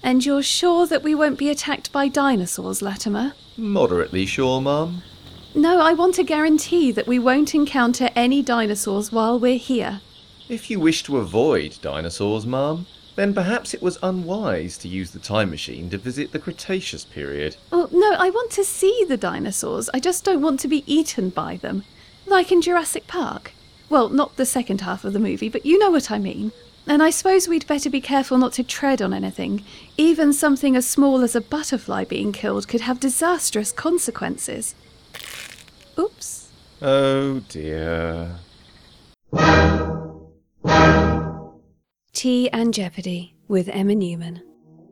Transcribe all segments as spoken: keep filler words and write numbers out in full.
And you're sure that we won't be attacked by dinosaurs, Latimer? Moderately sure, Mum. No, I want a guarantee that we won't encounter any dinosaurs while we're here. If you wish to avoid dinosaurs, Mum, then perhaps it was unwise to use the time machine to visit the Cretaceous period. Well, no, I want to see the dinosaurs. I just don't want to be eaten by them. Like in Jurassic Park. Well, not the second half of the movie, but you know what I mean. And I suppose we'd better be careful not to tread on anything. Even something as small as a butterfly being killed could have disastrous consequences. Oops. Oh dear. Tea and Jeopardy with Emma Newman.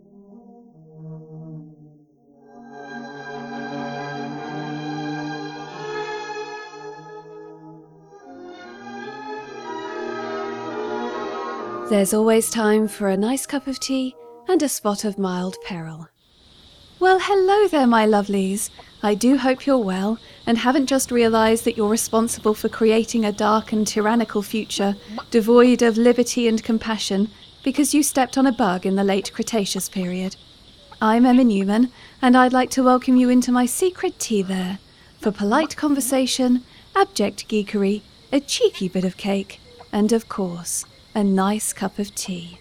There's always time for a nice cup of tea and a spot of mild peril. Well, hello there, my lovelies. I do hope you're well and haven't just realised that you're responsible for creating a dark and tyrannical future devoid of liberty and compassion because you stepped on a bug in the late Cretaceous period. I'm Emma Newman, and I'd like to welcome you into my secret tea there for polite conversation, abject geekery, a cheeky bit of cake, and of course, a nice cup of tea.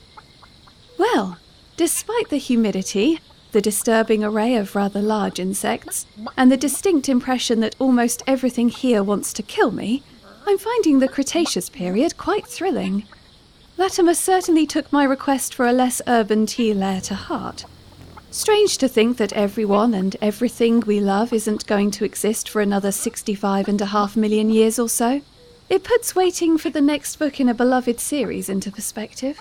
Well, despite the humidity, the disturbing array of rather large insects, and the distinct impression that almost everything here wants to kill me, I'm finding the Cretaceous period quite thrilling. Latimer certainly took my request for a less urban tea lair to heart. Strange to think that everyone and everything we love isn't going to exist for another sixty-five and a half million years or so. It puts waiting for the next book in a beloved series into perspective.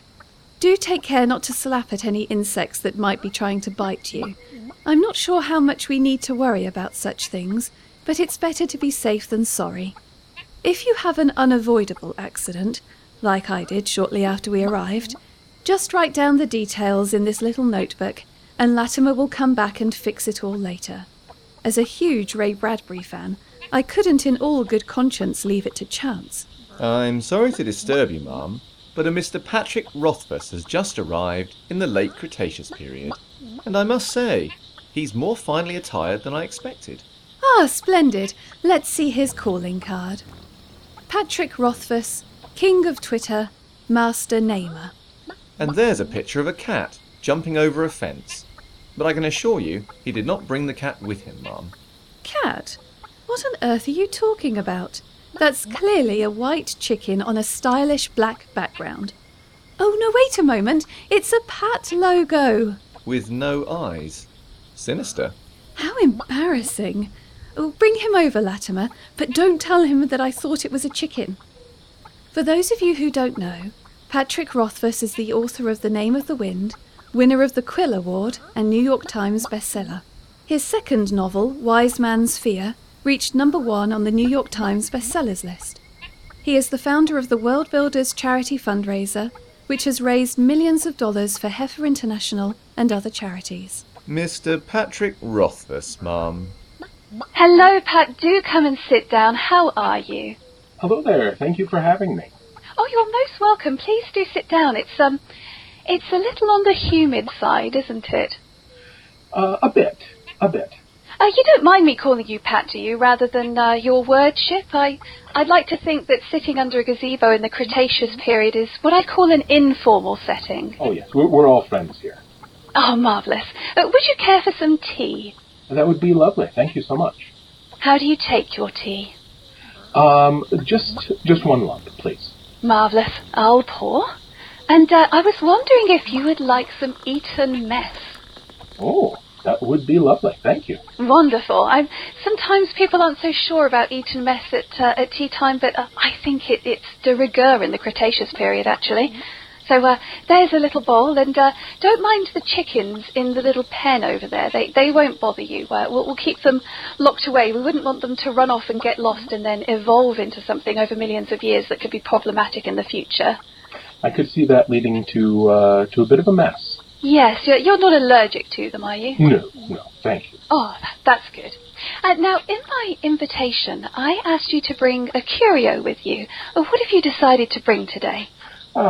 Do take care not to slap at any insects that might be trying to bite you. I'm not sure how much we need to worry about such things, but it's better to be safe than sorry. If you have an unavoidable accident, like I did shortly after we arrived, just write down the details in this little notebook, and Latimer will come back and fix it all later. As a huge Ray Bradbury fan, I couldn't in all good conscience leave it to chance. I'm sorry to disturb you, Mum, but a Mister Patrick Rothfuss has just arrived in the late Cretaceous period, and I must say, he's more finely attired than I expected. Ah, splendid. Let's see his calling card. Patrick Rothfuss, King of Twitter, Master Namer. And there's a picture of a cat jumping over a fence. But I can assure you, he did not bring the cat with him, Mum. Cat? What on earth are you talking about? That's clearly a white chicken on a stylish black background. Oh, no, wait a moment. It's a Pat logo. With no eyes. Sinister. How embarrassing. Oh, bring him over, Latimer, but don't tell him that I thought it was a chicken. For those of you who don't know, Patrick Rothfuss is the author of The Name of the Wind, winner of the Quill Award and New York Times bestseller. His second novel, Wise Man's Fear, reached number one on the New York Times bestsellers list. He is the founder of the World Builders charity fundraiser, which has raised millions of dollars for Heifer International and other charities. Mister Patrick Rothfuss, Mum. Hello, Pat. Do come and sit down. How are you? Hello there. Thank you for having me. Oh, you're most welcome. Please do sit down. It's, um, it's a little on the humid side, isn't it? Uh, a bit. A bit. Uh, you don't mind me calling you Pat, do you, rather than uh, your wordship? I, I'd like to think that sitting under a gazebo in the Cretaceous period is what I call an informal setting. Oh, yes. We're, we're all friends here. Oh, marvellous. Uh, would you care for some tea? That would be lovely. Thank you so much. How do you take your tea? Um, just, just one lump, please. Marvellous. I'll pour. And uh, I was wondering if you would like some Eton mess. Oh, that would be lovely. Thank you. Wonderful. I'm, sometimes people aren't so sure about Eton mess at, uh, at tea time, but uh, I think it, it's de rigueur in the Cretaceous period, actually. So uh, there's a little bowl, and uh, don't mind the chickens in the little pen over there. They they won't bother you. Uh, we'll, we'll keep them locked away. We wouldn't want them to run off and get lost and then evolve into something over millions of years that could be problematic in the future. I could see that leading to uh, to a bit of a mess. Yes, you're, you're not allergic to them, are you? No, no, thank you. Oh, that's good. Uh, now, in my invitation, I asked you to bring a curio with you. Uh, what have you decided to bring today? Ah,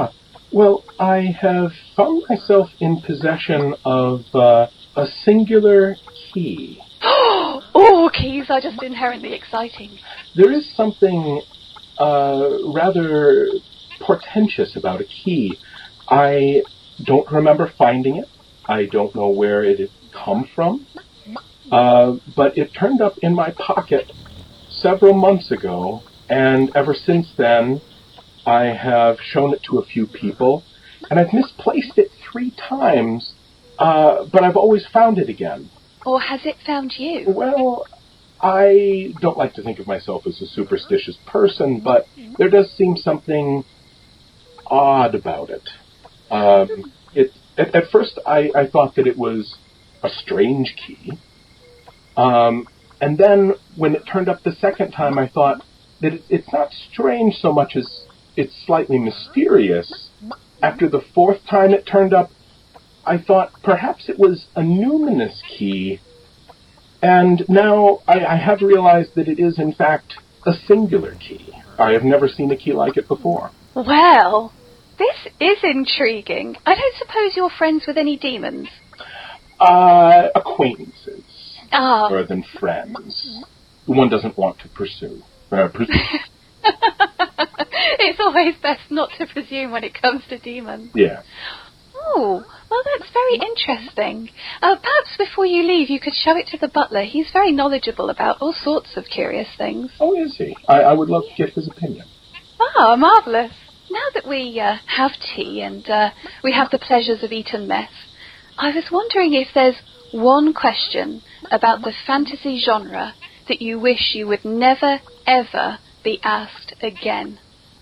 Well, I have found myself in possession of uh, a singular key. Oh, keys are just inherently exciting. There is something uh, rather portentous about a key. I don't remember finding it. I don't know where it had come from. Uh, but it turned up in my pocket several months ago, and ever since then, I have shown it to a few people, and I've misplaced it three times, uh, but I've always found it again. Or has it found you? Well, I don't like to think of myself as a superstitious person, but there does seem something odd about it. Um, it at, at first, I, I thought that it was a strange key. Um, and then when it turned up the second time, I thought that it, it's not strange so much as it's slightly mysterious. After the fourth time it turned up, I thought perhaps it was a numinous key. And now I, I have realized that it is, in fact, a singular key. I have never seen a key like it before. Well, this is intriguing. I don't suppose you're friends with any demons? Uh, acquaintances. Ah. Rather than friends. One doesn't want to pursue. Uh, pursue. It's always best not to presume when it comes to demons. Yeah. Oh, well, that's very interesting. Uh, perhaps before you leave, you could show it to the butler. He's very knowledgeable about all sorts of curious things. Oh, is he? I, I would love to get his opinion. Ah, marvellous. Now that we uh, have tea and uh, we have the pleasures of Eton Mess, I was wondering if there's one question about the fantasy genre that you wish you would never, ever be asked again.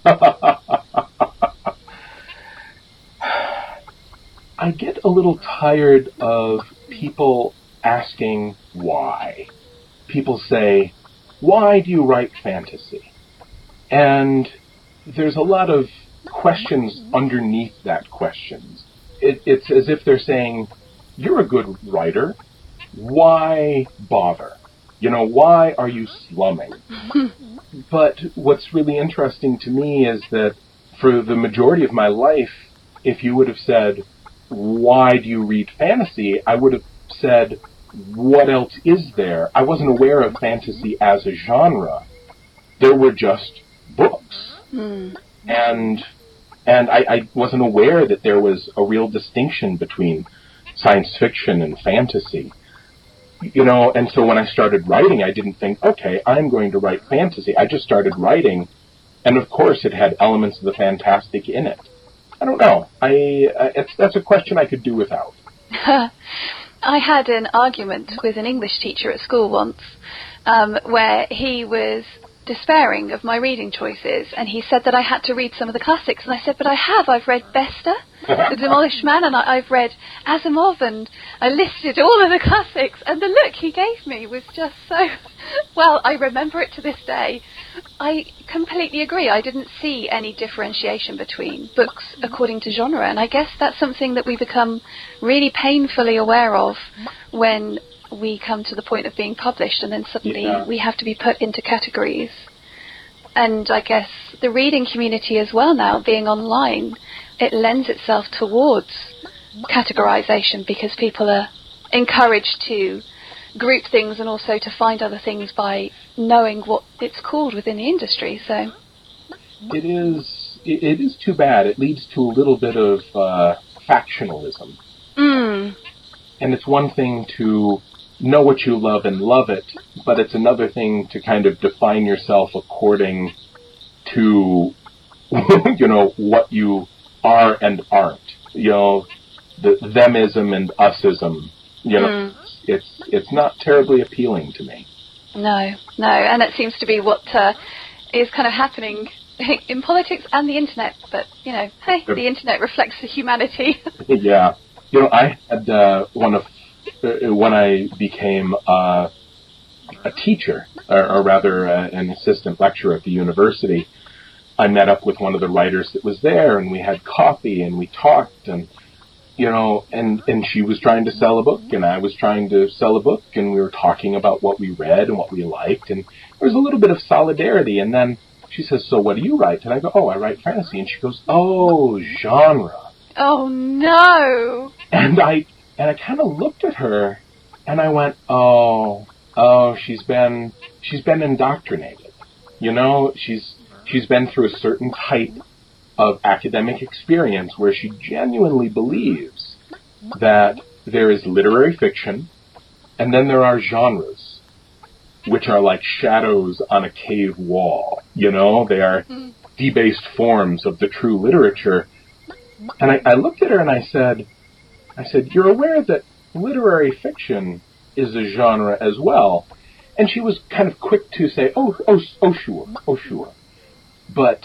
I get a little tired of people asking why. People say, why do you write fantasy? And there's a lot of questions underneath that question. It, it's as if they're saying, you're a good writer. Why bother? You know, why are you slumming? But what's really interesting to me is that for the majority of my life, if you would have said, why do you read fantasy? I would have said, what else is there? I wasn't aware of fantasy as a genre. There were just books. Mm. And and I, I wasn't aware that there was a real distinction between science fiction and fantasy. You know, and so when I started writing, I didn't think, okay, I'm going to write fantasy. I just started writing, and of course it had elements of the fantastic in it. I don't know. I uh, it's, that's a question I could do without. I had an argument with an English teacher at school once, um, where he was despairing of my reading choices, and he said that I had to read some of the classics, and I said, but I have. I've read Bester, The Demolished Man, and I, I've read Asimov, and I listed all of the classics, and the look he gave me was just so... Well, I remember it to this day. I completely agree. I didn't see any differentiation between books according to genre, and I guess that's something that we become really painfully aware of when we come to the point of being published, and then suddenly yeah. we have to be put into categories. And I guess the reading community as well now, being online, it lends itself towards categorization because people are encouraged to group things and also to find other things by knowing what it's called within the industry. So it is it, it is too bad. It leads to a little bit of uh, factionalism. Mm. And it's one thing to know what you love and love it, but it's another thing to kind of define yourself according to, you know, what you are and aren't. You know, the themism and usism. You know, Mm. it's it's not terribly appealing to me. No, no, and it seems to be what uh, is kind of happening in politics and the internet. But, you know, hey, the internet reflects the humanity. Yeah. You know, I had uh, one of, uh, when I became uh, a teacher, or, or rather uh, an assistant lecturer at the university, I met up with one of the writers that was there, and we had coffee, and we talked, and, you know, and, and she was trying to sell a book, and I was trying to sell a book, and we were talking about what we read and what we liked, and there was a little bit of solidarity, and then she says, so what do you write? And I go, oh, I write fantasy. And she goes, oh, genre. Oh, no. And I and I kind of looked at her, and I went, oh, oh, she's been she's been indoctrinated. You know, she's she's been through a certain type of academic experience where she genuinely believes that there is literary fiction, and then there are genres, which are like shadows on a cave wall. You know, they are debased forms of the true literature. And I, I looked at her and I said, I said, you're aware that literary fiction is a genre as well? And she was kind of quick to say, oh, oh, oh, sure, oh, sure. But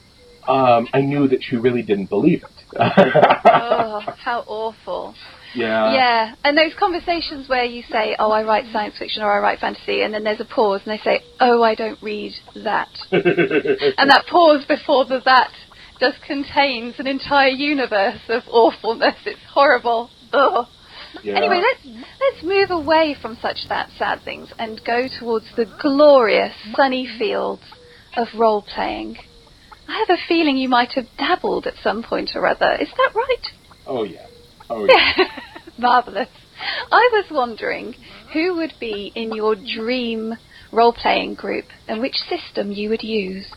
um, I knew that she really didn't believe it. Oh, how awful. Yeah. Yeah, and those conversations where you say, oh, I write science fiction or I write fantasy, and then there's a pause and they say, oh, I don't read that. And that pause before the that just contains an entire universe of awfulness. It's horrible. Ugh. Yeah. Anyway, let's let's move away from such that sad things and go towards the glorious sunny fields of role-playing. I have a feeling you might have dabbled at some point or other. Is that right? Oh, yeah. Oh, yeah. Marvellous. I was wondering who would be in your dream role-playing group and which system you would use.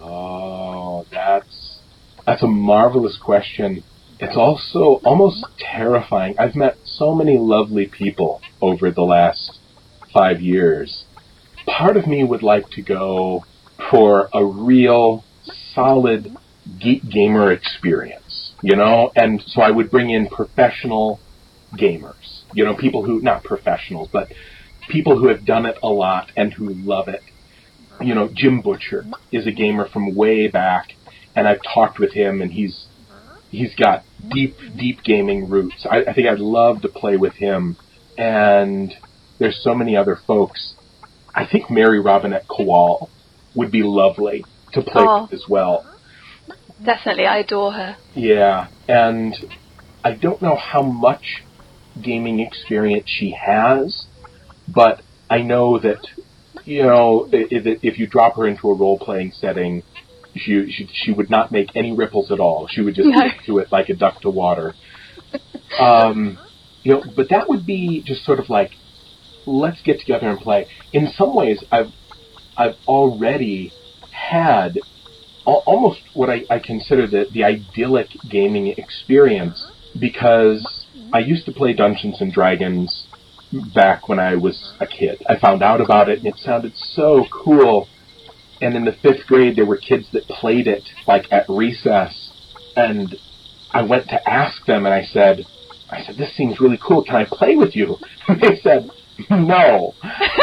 Oh, that's that's a marvelous question. It's also almost terrifying. I've met so many lovely people over the last five years. Part of me would like to go for a real solid geek gamer experience, you know? And so I would bring in professional gamers, you know, people who, not professionals, but people who have done it a lot and who love it. You know, Jim Butcher is a gamer from way back, and I've talked with him, and he's he's got deep, deep gaming roots. I, I think I'd love to play with him. And there's so many other folks. I think Mary Robinette Kowal would be lovely to play Oh. with as well. Definitely, I adore her. Yeah, and I don't know how much gaming experience she has, but I know that, you know, if, if you drop her into a role-playing setting, she, she she would not make any ripples at all. She would just No. stick to it like a duck to water. Um, you know, but that would be just sort of like, let's get together and play. In some ways, I've I've already had al- almost what I, I consider the, the idyllic gaming experience, because I used to play Dungeons and Dragons back when I was a kid. I found out about it, and it sounded so cool. And in the fifth grade, there were kids that played it, like, at recess. And I went to ask them, and I said, I said, this seems really cool. Can I play with you? And they said, no.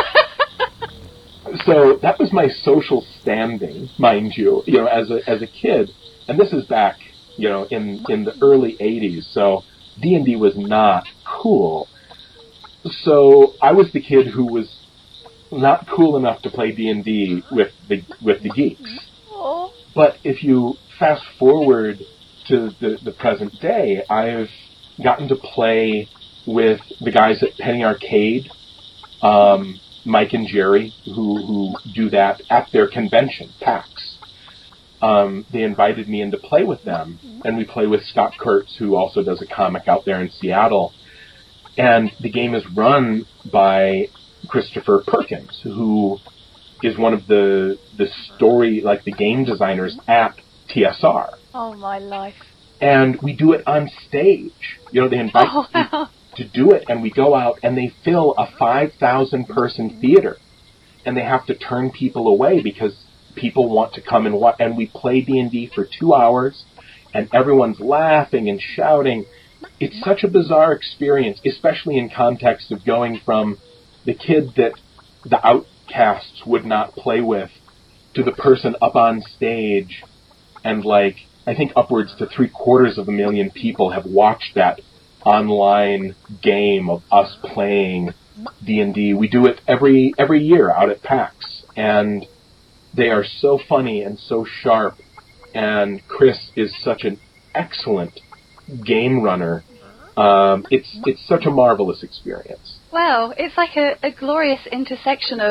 So that was my social standing, mind you, you know, as a as a kid. And this is back, you know, in, in the early eighties. So D and D was not cool. So I was the kid who was not cool enough to play D and D with the with the geeks. Oh. But if you fast forward to the, the present day, I've gotten to play with the guys at Penny Arcade, um, Mike and Jerry, who, who do that at their convention, PAX. Um, they invited me in to play with them, and we play with Scott Kurtz, who also does a comic out there in Seattle. And the game is run by Christopher Perkins, who is one of the the story, like the game designers at T S R. Oh, my life. And we do it on stage. You know, they invite Oh, me wow. to do it, and we go out, and they fill a five thousand person theater. And they have to turn people away because people want to come and watch. And we play D and D for two hours, and everyone's laughing and shouting. It's such a bizarre experience, especially in context of going from the kid that the outcasts would not play with to the person up on stage, and like, I think upwards to three quarters of a million people have watched that online game of us playing D and D. We do it every every year out at PAX, and they are so funny and so sharp, and Chris is such an excellent game runner. Um, it's it's such a marvelous experience. Wow, it's like a, a glorious intersection of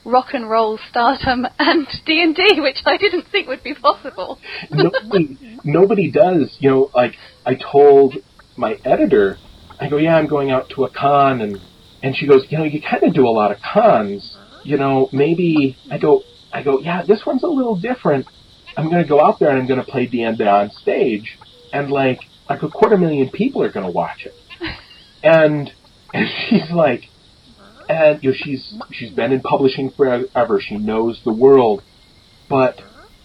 rock and roll stardom and D and D, which I didn't think would be possible. nobody, nobody does. You know, like, I told my editor, I go, yeah, I'm going out to a con, and, and she goes, you know, you kind of do a lot of cons. You know, maybe, I go, I go, yeah, this one's a little different. I'm going to go out there and I'm going to play D and D on stage, and, like, like a quarter million people are going to watch it. And, and she's like, and, you know, she's, she's been in publishing forever. She knows the world. But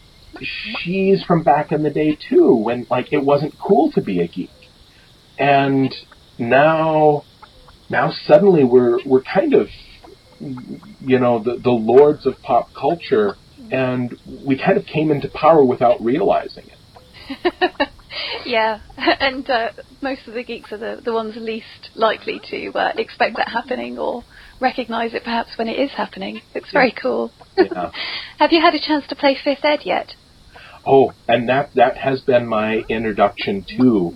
she's from back in the day, too, when, like, it wasn't cool to be a geek. And now, now suddenly we're, we're kind of, you know, the, the lords of pop culture, and we kind of came into power without realizing it. Yeah, and uh, most of the geeks are the, the ones least likely to uh, expect that happening or recognize it perhaps when it is happening. It's very Yeah. cool. Yeah. Have you had a chance to play fifth Ed yet? Oh, and that, that has been my introduction to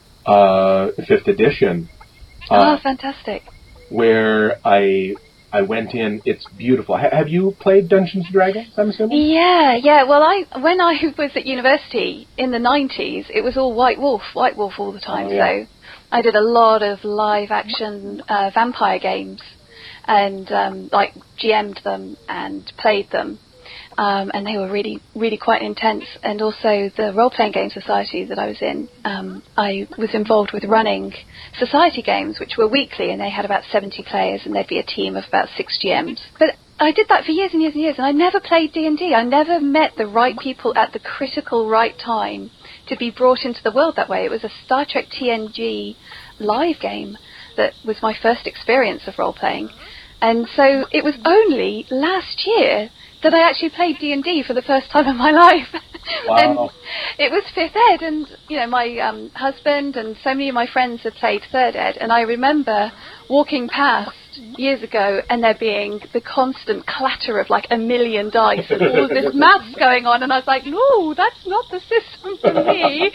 uh, fifth edition. Uh, Oh, fantastic. where I I went in. It's beautiful. Ha- have you played Dungeons and Dragons, I'm assuming? Yeah, yeah. Well, I when I was at university in the nineties, it was all White Wolf, White Wolf all the time. Oh, yeah. So I did a lot of live action uh, vampire games, and um, like G M'd them and played them. Um, and they were really, really quite intense. And also the role-playing game society that I was in, um, I was involved with running society games, which were weekly, and they had about seventy players, and there'd be a team of about six G Ms. But I did that for years and years and years, and I never played D and D. I never met the right people at the critical right time to be brought into the world that way. It was a Star Trek T N G live game that was my first experience of role-playing. And so it was only last year that I actually played D and D for the first time in my life. Wow. And it was fifth Ed, and, you know, my um, husband and so many of my friends had played third Ed, and I remember walking past years ago and there being the constant clatter of like a million dice and all of this maths going on, and I was like, no, that's not the system for me.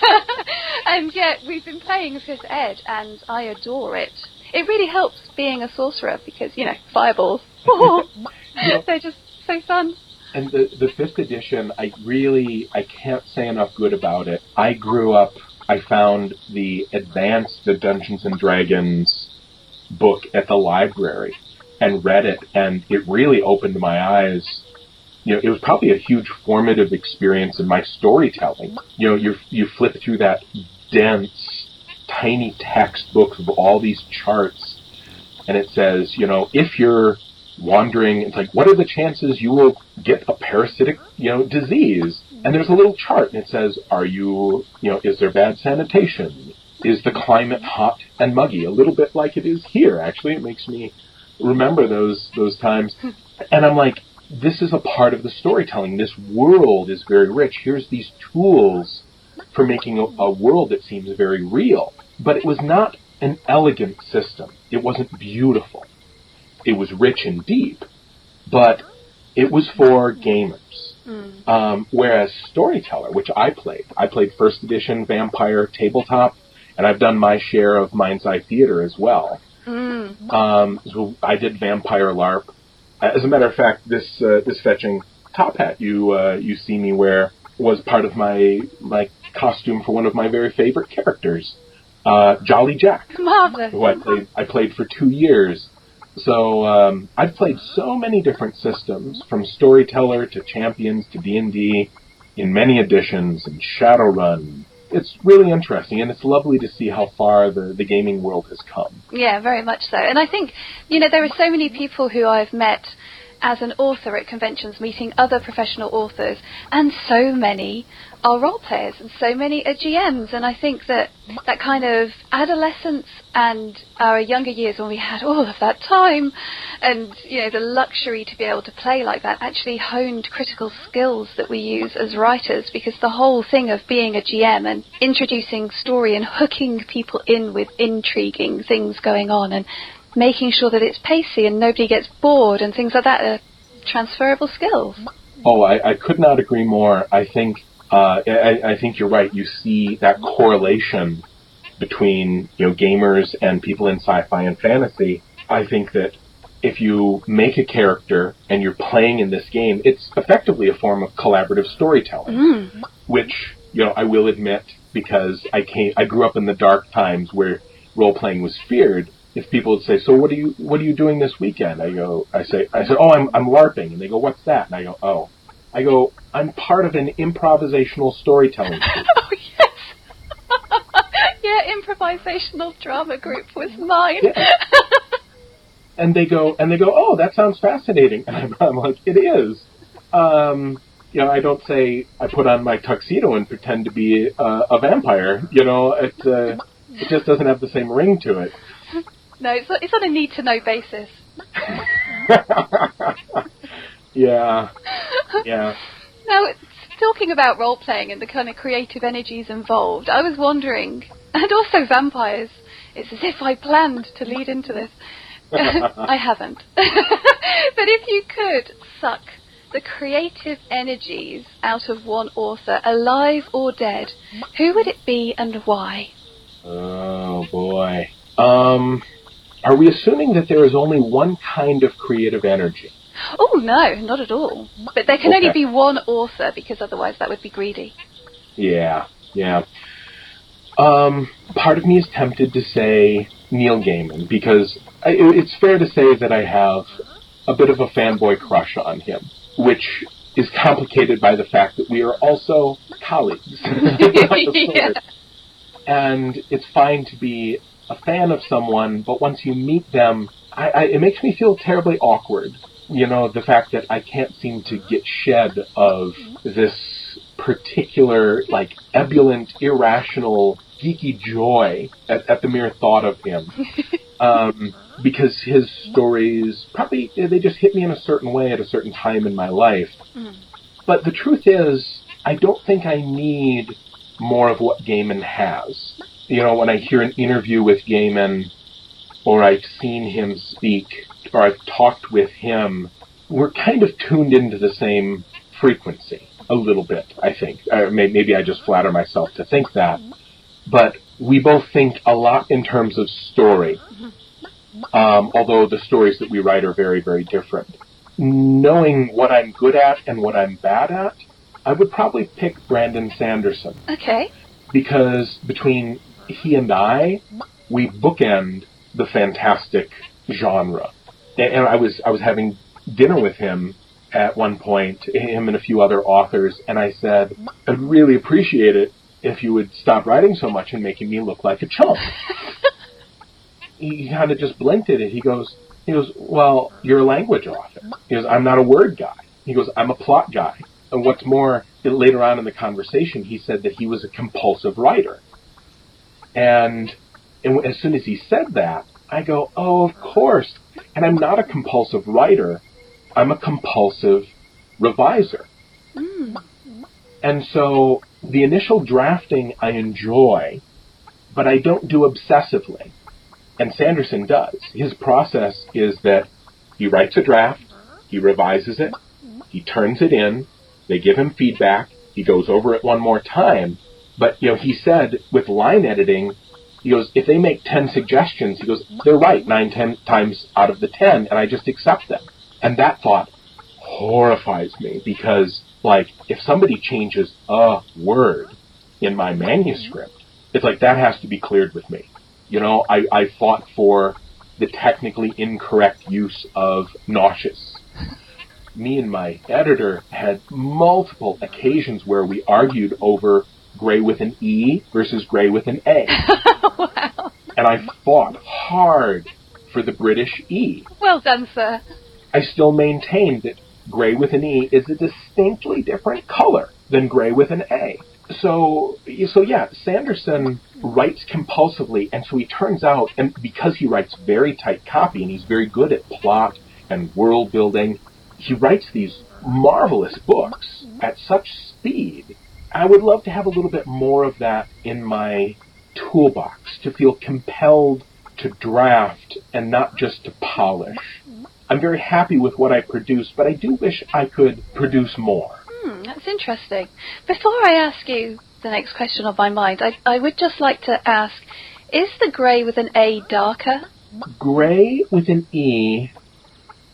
And yet we've been playing fifth Ed, and I adore it. It really helps being a sorcerer because, you know, fireballs. They're just so fun. And the, the fifth edition, I really, I can't say enough good about it. I grew up, I found the advanced the Dungeons and Dragons book at the library and read it, and it really opened my eyes. You know, it was probably a huge formative experience in my storytelling. You know, you you flip through that dense, tiny textbook of all these charts, and it says, you know, if you're wandering, it's like, what are the chances you will get a parasitic, you know, disease? And there's a little chart, and it says, are you, you know, is there bad sanitation? Is the climate hot and muggy? A little bit like it is here, actually. It makes me remember those those times. And I'm like, this is a part of the storytelling. This world is very rich. Here's these tools for making a, a world that seems very real. But it was not an elegant system. It wasn't beautiful. It was rich and deep, but it was for gamers. Mm. Um, whereas Storyteller, which I played, I played first edition Vampire Tabletop, and I've done my share of Mind's Eye Theater as well. Mm. Um, so I did Vampire LARP. As a matter of fact, this uh, this fetching top hat you uh, you see me wear was part of my my costume for one of my very favorite characters, uh, Jolly Jack, Marvelous. who I played I played for two years. So um, I've played so many different systems, from Storyteller to Champions to D and D, in many editions, and Shadowrun. It's really interesting, and it's lovely to see how far the, the gaming world has come. Yeah, very much so. And I think, you know, there are so many people who I've met as an author at conventions, meeting other professional authors, and so many are role players, and so many are G Ms. And I think that that kind of adolescence and our younger years, when we had all of that time and, you know, the luxury to be able to play like that, actually honed critical skills that we use as writers, because the whole thing of being a G M and introducing story and hooking people in with intriguing things going on and making sure that it's pacey and nobody gets bored and things like that are transferable skills. Oh, I, I could not agree more. I think uh, I, I think you're right. You see that correlation between, you know, gamers and people in sci-fi and fantasy. I think that if you make a character and you're playing in this game, it's effectively a form of collaborative storytelling, Mm. which, you know, I will admit, because I came, I grew up in the dark times where role-playing was feared. If people would say, "So what are you, what are you doing this weekend?" I go, I say, I say, "Oh, I'm, I'm LARPing," and they go, "What's that?" And I go, "Oh," I go, "I'm part of an improvisational storytelling group." Oh, yes. Yeah, improvisational drama group was mine. Yeah. And they go, and they go, "Oh, that sounds fascinating." And I'm, I'm like, "It is." Um, you know, I don't say I put on my tuxedo and pretend to be uh, a vampire. You know, it uh, it just doesn't have the same ring to it. No, it's, it's on a need-to-know basis. Yeah, yeah. Now, talking about role-playing and the kind of creative energies involved, I was wondering, and also vampires, it's as if I planned to lead into this. I haven't. But if you could suck the creative energies out of one author, alive or dead, who would it be and why? Oh, boy. Um, are we assuming that there is only one kind of creative energy? Oh, no, not at all. But there can Okay. only be one author, because otherwise that would be greedy. Yeah, yeah. Um, part of me is tempted to say Neil Gaiman, because I, it's fair to say that I have a bit of a fanboy crush on him, which is complicated by the fact that we are also colleagues. Yeah. And it's fine to be a fan of someone, but once you meet them, I, I, it makes me feel terribly awkward. You know, the fact that I can't seem to get shed of this particular, like, ebullient, irrational, geeky joy at, at the mere thought of him. Um, because his stories probably, they just hit me in a certain way at a certain time in my life. Mm. But the truth is, I don't think I need more of what Gaiman has. You know, when I hear an interview with Gaiman, or I've seen him speak, or I've talked with him, we're kind of tuned into the same frequency a little bit, I think. Uh, maybe I just flatter myself to think that. But we both think a lot in terms of story, um, although the stories that we write are very, very different. Knowing what I'm good at and what I'm bad at, I would probably pick Brandon Sanderson. Okay. Because between he and I, we bookend the fantastic genre. And I was I was having dinner with him at one point, him and a few other authors, and I said, "I'd really appreciate it if you would stop writing so much and making me look like a chump." He kind of just blinked at it. He goes, he goes, "Well, you're a language author." He goes, "I'm not a word guy." He goes, "I'm a plot guy." And what's more, later on in the conversation, he said that he was a compulsive writer. And, and as soon as he said that, I go, "Oh, of course." And I'm not a compulsive writer. I'm a compulsive reviser. Mm. And so the initial drafting I enjoy, but I don't do obsessively. And Sanderson does. His process is that he writes a draft, he revises it, he turns it in, they give him feedback, he goes over it one more time. But, you know, he said with line editing, he goes, if they make ten suggestions, he goes, they're right nine, ten times out of the ten, and I just accept them. And that thought horrifies me because, like, if somebody changes a word in my manuscript, it's like that has to be cleared with me. You know, I, I fought for the technically incorrect use of nauseous. Me and my editor had multiple occasions where we argued over gray with an E versus gray with an A. Wow. And I fought hard for the British E. Well done, sir. I still maintain that gray with an E is a distinctly different color than gray with an A. So, so yeah, Sanderson writes compulsively, and so he turns out, and because he writes very tight copy, and he's very good at plot and world building, he writes these marvelous books at such speed. I would love to have a little bit more of that in my toolbox, to feel compelled to draft and not just to polish. I'm very happy with what I produce, but I do wish I could produce more. Hmm, that's interesting. Before I ask you the next question on my mind, I, I would just like to ask, is the grey with an A darker? Gray with an E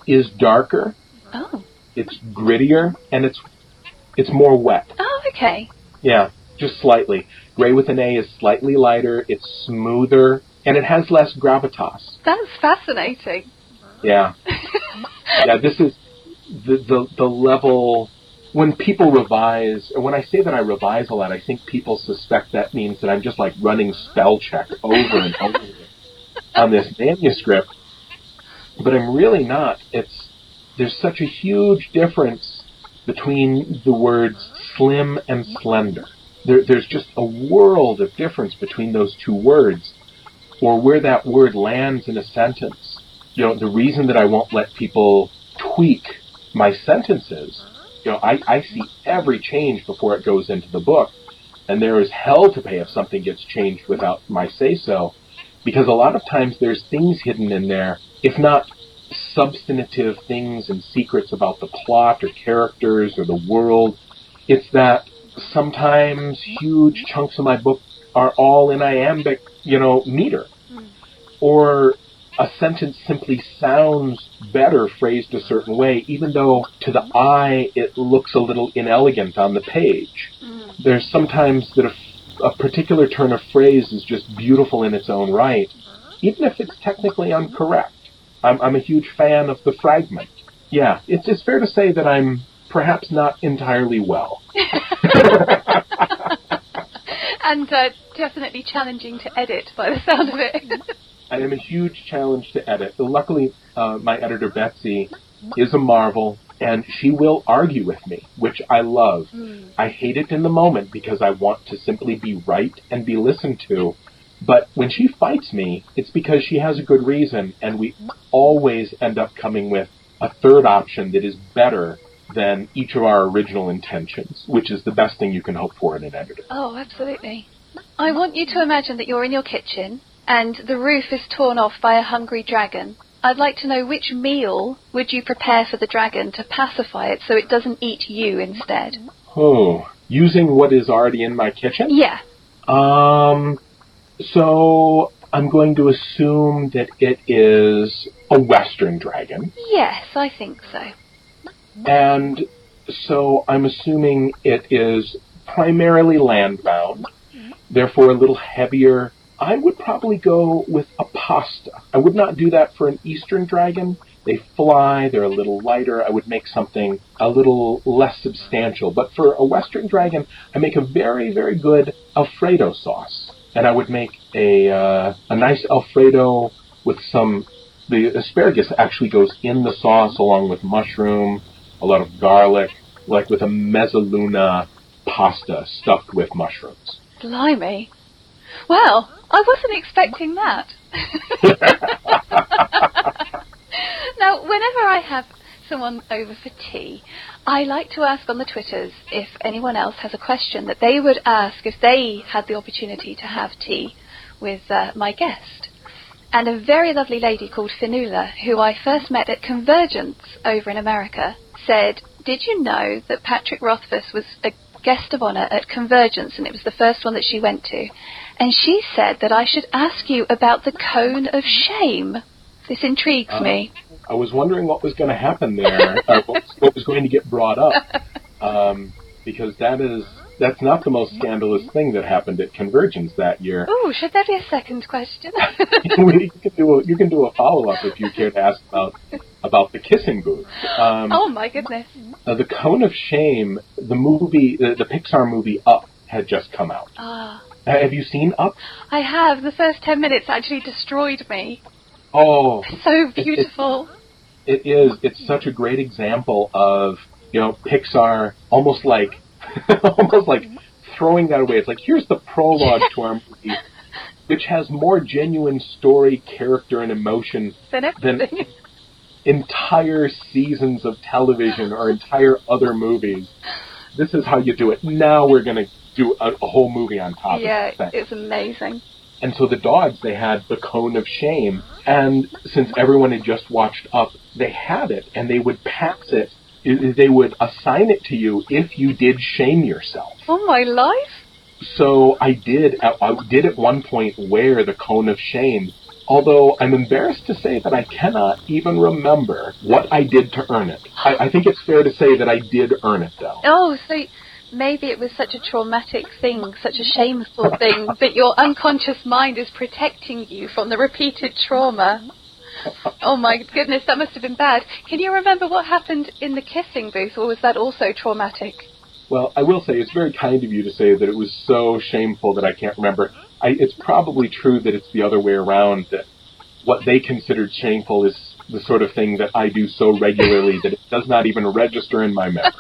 is darker, Oh. it's grittier, and it's it's more wet. Oh, okay. Yeah, just slightly. Gray with an A is slightly lighter, it's smoother, and it has less gravitas. That's fascinating. Yeah. Yeah, this is the, the the level. When people revise, or when I say that I revise a lot, I think people suspect that means that I'm just like running spell check over and over on this manuscript. But I'm really not. It's there's such a huge difference between the words slim and slender. There, there's just a world of difference between those two words, or where that word lands in a sentence. You know, the reason that I won't let people tweak my sentences, you know, I, I see every change before it goes into the book, and there is hell to pay if something gets changed without my say-so, because a lot of times there's things hidden in there, if not substantive things and secrets about the plot or characters or the world. It's that sometimes huge chunks of my book are all in iambic, you know, meter. Or a sentence simply sounds better phrased a certain way, even though to the eye it looks a little inelegant on the page. Mm. There's sometimes that a, a particular turn of phrase is just beautiful in its own right, even if it's technically incorrect. I'm, I'm a huge fan of the fragment. Yeah, it's, it's fair to say that I'm perhaps not entirely well. And uh, definitely challenging to edit by the sound of it. I am a huge challenge to edit. Luckily, uh, my editor, Betsy, is a marvel, and she will argue with me, which I love. Mm. I hate it in the moment because I want to simply be right and be listened to. But when she fights me, it's because she has a good reason, and we always end up coming with a third option that is better than each of our original intentions, which is the best thing you can hope for in an editor. Oh, absolutely. I want you to imagine that you're in your kitchen, and the roof is torn off by a hungry dragon. I'd like to know which meal would you prepare for the dragon to pacify it so it doesn't eat you instead? Oh, using what is already in my kitchen? Yeah. Um, so I'm going to assume that it is a Western dragon. Yes, I think so. And so I'm assuming it is primarily land-bound, therefore a little heavier. I would probably go with a pasta. I would not do that for an Eastern dragon. They fly, they're a little lighter. I would make something a little less substantial. But for a Western dragon, I make a very, very good Alfredo sauce. And I would make a uh, a nice Alfredo with some... The asparagus actually goes in the sauce along with mushroom, a lot of garlic, like with a mezzaluna pasta stuffed with mushrooms. Blimey. Well, I wasn't expecting that. Now, whenever I have someone over for tea, I like to ask on the Twitters if anyone else has a question that they would ask if they had the opportunity to have tea with uh, my guest. And a very lovely lady called Finula, who I first met at Convergence over in America, said, did you know that Patrick Rothfuss was a guest of honour at Convergence, and it was the first one that she went to? And she said that I should ask you about the cone of shame. This intrigues uh, me. I was wondering what was going to happen there, uh, what, what was going to get brought up, um, because that is that's not the most scandalous thing that happened at Convergence that year. Oh, should there be a second question? you can do a, you can do a follow up if you care to ask about about the kissing booth. Um, oh my goodness! Uh, the Cone of Shame, the movie, the, the Pixar movie Up, had just come out. Ah. Uh, have you seen Up? I have. The first ten minutes actually destroyed me. Oh, so beautiful. It, it is. It's such a great example of, you know, Pixar almost like, almost like throwing that away. It's like, here's the prologue to our movie, which has more genuine story, character, and emotion than, than entire seasons of television or entire other movies. This is how you do it. Now we're going to do a, a whole movie on top yeah, of it. Yeah, it's amazing. And so the dogs, they had the Cone of Shame. And since everyone had just watched Up, they had it, and they would pass it. They would assign it to you if you did shame yourself. Oh, my life! So I did, I did at one point wear the Cone of Shame although I'm embarrassed to say that I cannot even remember what I did to earn it. I, I think it's fair to say that I did earn it, though. Oh, so maybe it was such a traumatic thing, such a shameful thing, that your unconscious mind is protecting you from the repeated trauma. Oh my goodness, that must have been bad. Can you remember what happened in the kissing booth, or was that also traumatic? Well, I will say it's very kind of you to say that it was so shameful that I can't remember. I, it's probably true that it's the other way around, that what they considered shameful is the sort of thing that I do so regularly that it does not even register in my memory.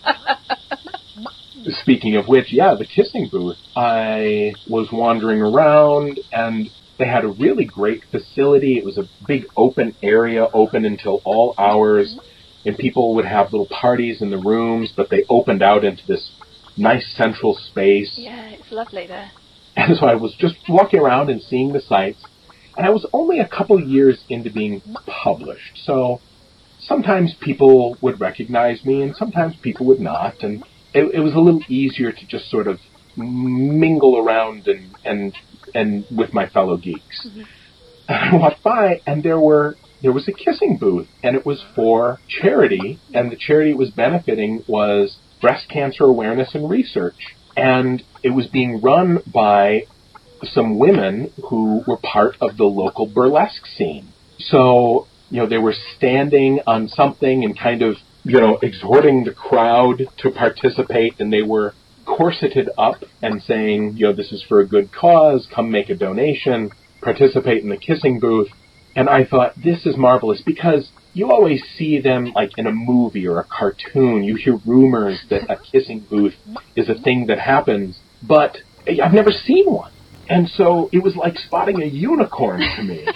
Speaking of which, yeah, the kissing booth. I was wandering around, and they had a really great facility. It was a big open area, open until all hours, and people would have little parties in the rooms, but they opened out into this nice central space. Yeah, it's lovely there. And so I was just walking around and seeing the sights, and I was only a couple years into being published, so sometimes people would recognize me, and sometimes people would not, and it, it was a little easier to just sort of mingle around and and and with my fellow geeks. Mm-hmm. And I walked by, and there were there was a kissing booth, and it was for charity, and the charity it was benefiting was breast cancer awareness and research. And it was being run by some women who were part of the local burlesque scene. So, you know, they were standing on something and kind of, you know, exhorting the crowd to participate, and they were corseted up and saying, you know, this is for a good cause, come make a donation, participate in the kissing booth. And I thought, this is marvelous, because you always see them like in a movie or a cartoon. You hear rumors that a kissing booth is a thing that happens, but I've never seen one. And so it was like spotting a unicorn to me.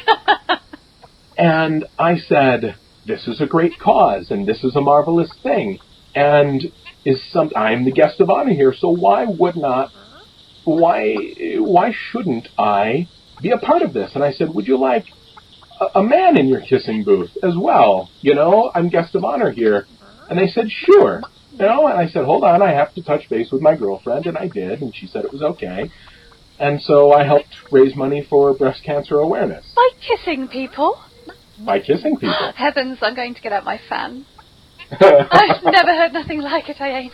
And I said, this is a great cause, and this is a marvelous thing. And is some I'm the guest of honor here, so why would not, why, why shouldn't I be a part of this? And I said, would you like a man in your kissing booth as well? You know, I'm guest of honor here. And they said, sure. You know, and I said, hold on, I have to touch base with my girlfriend. And I did, and she said it was okay. And so I helped raise money for breast cancer awareness. By kissing people? By kissing people. Heavens, I'm going to get out my fan. I've never heard nothing like it, I ain't.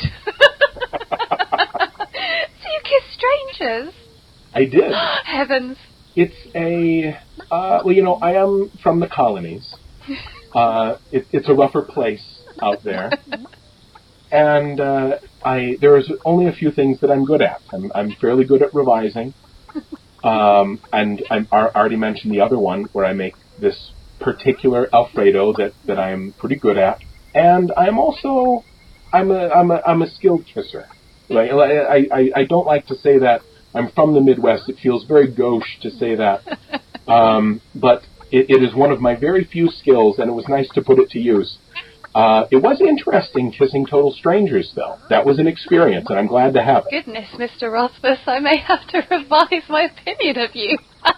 So you kiss strangers? I did. Heavens. It's a, uh, well, you know, I am from the colonies. Uh, it, it's a rougher place out there. And uh, I there's only a few things that I'm good at. I'm, I'm fairly good at revising. Um, and I already mentioned the other one where I make this particular Alfredo that, that I'm pretty good at. And I'm also, I'm a, I'm a, I'm a skilled kisser. Like, I, I, I don't like to say that I'm from the Midwest. It feels very gauche to say that. Um, but it, it is one of my very few skills, and it was nice to put it to use. Uh, it was interesting kissing total strangers, though. That was an experience, and I'm glad to have it. Goodness, Mister Rothfuss, I may have to revise my opinion of you.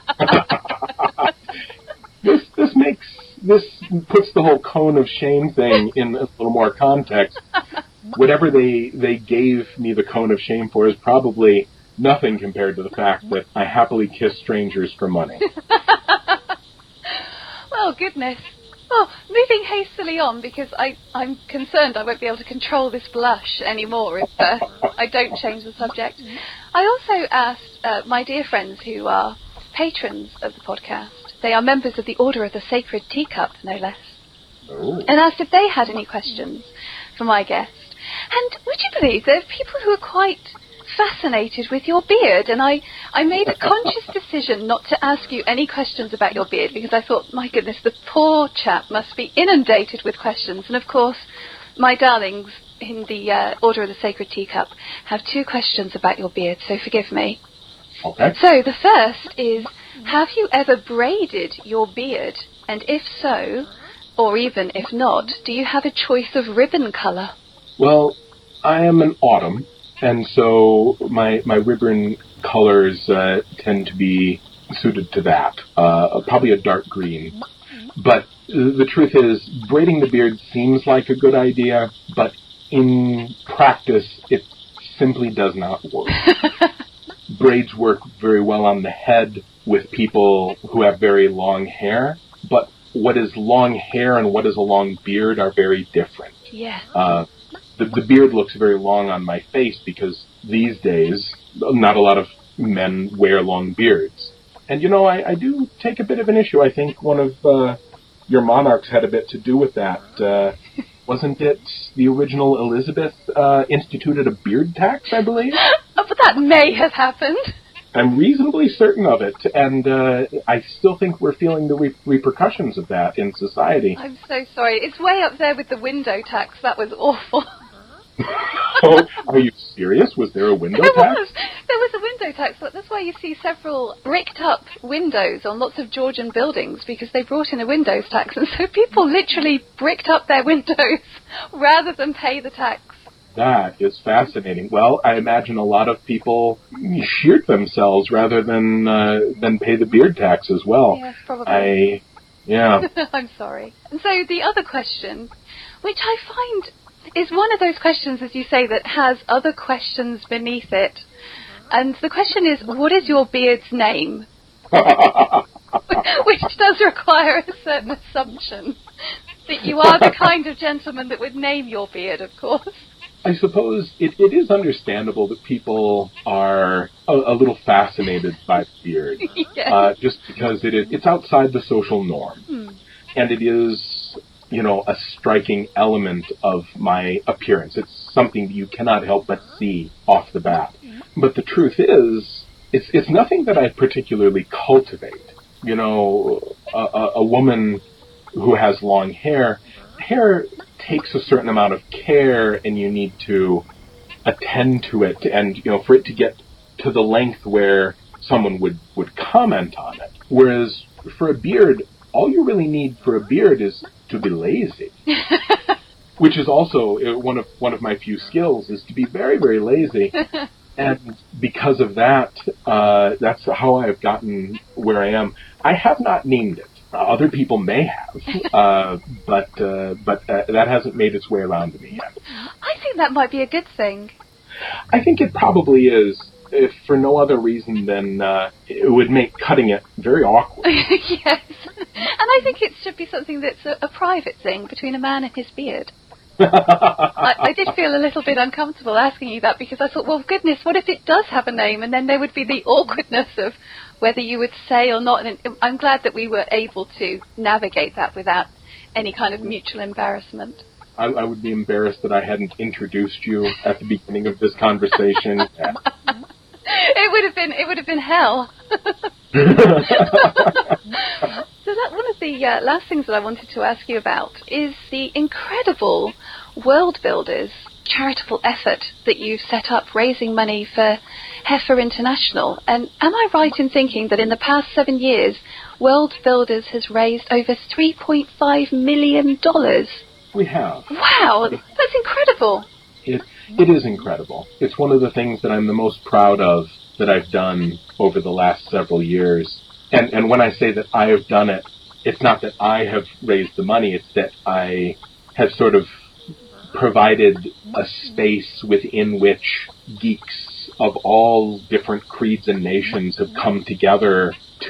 this this makes this puts the whole cone of shame thing in a little more context. Whatever they they gave me the cone of shame for is probably nothing compared to the fact that I happily kiss strangers for money. Well, goodness. Oh, moving hastily on, because I, I'm concerned I won't be able to control this blush anymore if uh, I don't change the subject. I also asked uh, my dear friends who are patrons of the podcast, they are members of the Order of the Sacred Teacup, no less, Oh. and asked if they had any questions for my guest. And would you believe there are people who are quite fascinated with your beard, and I, I made a conscious decision not to ask you any questions about your beard, because I thought, my goodness, the poor chap must be inundated with questions. And of course, my darlings in the uh, Order of the Sacred Teacup have two questions about your beard, so forgive me. Okay. So the first is, have you ever braided your beard? And if so, or even if not, do you have a choice of ribbon colour? Well, I am an autumn. And so my my ribbon colors uh, tend to be suited to that, uh, probably a dark green. But the truth is, braiding the beard seems like a good idea, but in practice, it simply does not work. Braids work very well on the head, with people who have very long hair, but what is long hair and what is a long beard are very different. Yeah. Uh, the, the beard looks very long on my face because these days, not a lot of men wear long beards. And, you know, I, I do take a bit of an issue. I think one of uh, your monarchs had a bit to do with that. Uh, wasn't it the original Elizabeth uh, instituted a beard tax, I believe? Oh, but that may have happened. I'm reasonably certain of it, and uh, I still think we're feeling the re- repercussions of that in society. I'm so sorry. It's way up there with the window tax. That was awful. Oh, are you serious? Was there a window There tax? was. There was a window tax. But that's why you see several bricked up windows on lots of Georgian buildings, because they brought in a windows tax. And so people literally bricked up their windows rather than pay the tax. That is fascinating. Well, I imagine a lot of people sheared themselves rather than uh, than pay the beard tax as well. Yes, probably. I, yeah. I'm sorry. And so the other question, which I find is one of those questions, as you say, that has other questions beneath it. And the question is, what is your beard's name? Which does require a certain assumption that you are the kind of gentleman that would name your beard, of course. I suppose it, it is understandable that people are a, a little fascinated by the beard, Yes. uh, just because it is, it's outside the social norm. Hmm. And it is, you know, a striking element of my appearance. It's something that you cannot help but see off the bat. But the truth is, it's, it's nothing that I particularly cultivate. You know, a, a, a woman who has long hair, hair takes a certain amount of care, and you need to attend to it, and, you know, for it to get to the length where someone would, would comment on it. Whereas for a beard, all you really need for a beard is to be lazy. Which is also uh, one of one of my few skills, is to be very, very lazy. And because of that, uh, that's how I've gotten where I am. I have not named it. Uh, other people may have, uh, but uh, but uh, that hasn't made its way around to me yet. I think that might be a good thing. I think it probably is, if for no other reason than uh, it would make cutting it very awkward. Yes. And I think it should be something that's a, a private thing between a man and his beard. I, I did feel a little bit uncomfortable asking you that, because I thought, well, goodness, what if it does have a name? And then there would be the awkwardness of whether you would say or not. And I'm glad that we were able to navigate that without any kind of mutual embarrassment. I, I would be embarrassed that I hadn't introduced you at the beginning of this conversation. It would have been it would have been hell. So that one of the uh, last things that I wanted to ask you about is the incredible World Builders charitable effort that you've set up, raising money for Heifer International. And am I right in thinking that in the past seven years, World Builders has raised over three point five million dollars? We have. Wow, that's incredible. It It is incredible. It's one of the things that I'm the most proud of that I've done over the last several years. And and when I say that I have done it, it's not that I have raised the money, it's that I have sort of provided a space within which geeks of all different creeds and nations have come together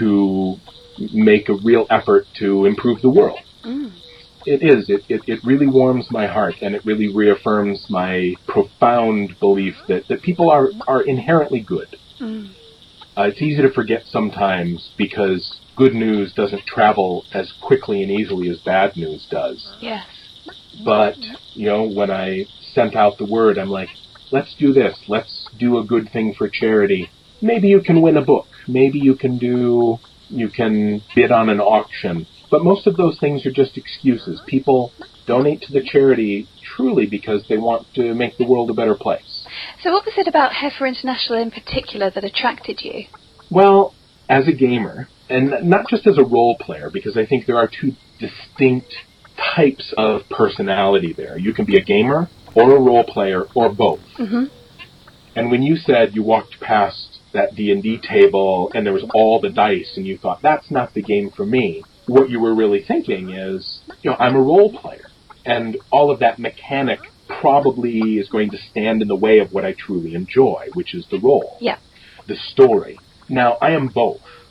to make a real effort to improve the world. Mm. It is. It, it, it really warms my heart, and it really reaffirms my profound belief that, that people are, are inherently good. Mm. Uh, it's easy to forget sometimes, because good news doesn't travel as quickly and easily as bad news does. Yes. But, you know, when I sent out the word, I'm like, let's do this. Let's do a good thing for charity. Maybe you can win a book. Maybe you can do, you can bid on an auction. But most of those things are just excuses. People donate to the charity truly because they want to make the world a better place. So what was it about Heifer International in particular that attracted you? Well, as a gamer, and not just as a role player, because I think there are two distinct types of personality there. You can be a gamer or a role player or both. Mm-hmm. And when you said you walked past that D and D table and there was all the dice and you thought, that's not the game for me, what you were really thinking is, you know, I'm a role player. And all of that mechanic probably is going to stand in the way of what I truly enjoy, which is the role. Yeah. The story. Now, I am both.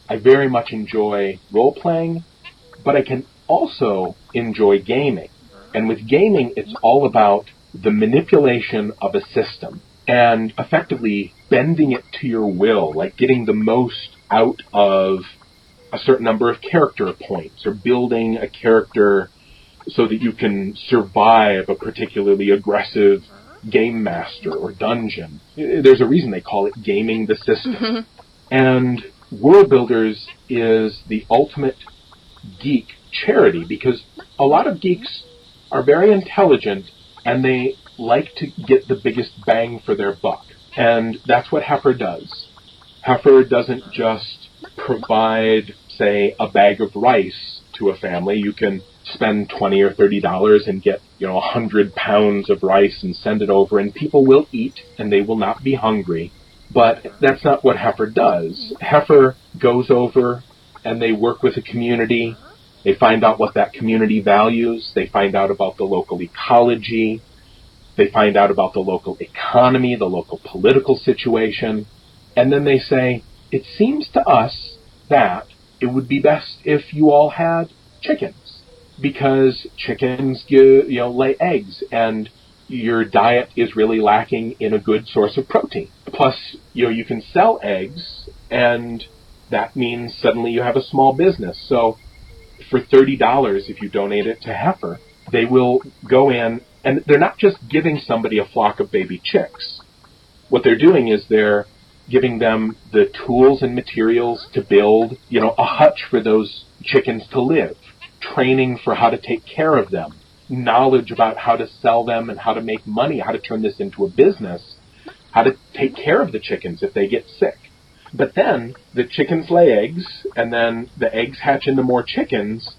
I very much enjoy role-playing, but I can also enjoy gaming. And with gaming, it's all about the manipulation of a system and effectively bending it to your will, like getting the most out of a certain number of character points or building a character so that you can survive a particularly aggressive game master or dungeon. There's a reason they call it gaming the system. Mm-hmm. And World Builders is the ultimate geek charity because a lot of geeks are very intelligent and they like to get the biggest bang for their buck. And that's what Heifer does. Heifer doesn't just provide, say, a bag of rice to a family. You can spend twenty or thirty dollars and get, you know, a hundred pounds of rice and send it over, and people will eat and they will not be hungry. But that's not what Heifer does. Heifer goes over and they work with a community. They find out what that community values. They find out about the local ecology. They find out about the local economy, the local political situation. And then they say, it seems to us that it would be best if you all had chickens, because chickens give, you know, lay eggs, and your diet is really lacking in a good source of protein. Plus, you know, you can sell eggs, and that means suddenly you have a small business. So for thirty dollars, if you donate it to Heifer, they will go in, and they're not just giving somebody a flock of baby chicks. What they're doing is they're giving them the tools and materials to build, you know, a hutch for those chickens to live, training for how to take care of them, knowledge about how to sell them and how to make money, how to turn this into a business, how to take care of the chickens if they get sick. But then the chickens lay eggs, and then the eggs hatch into more chickens,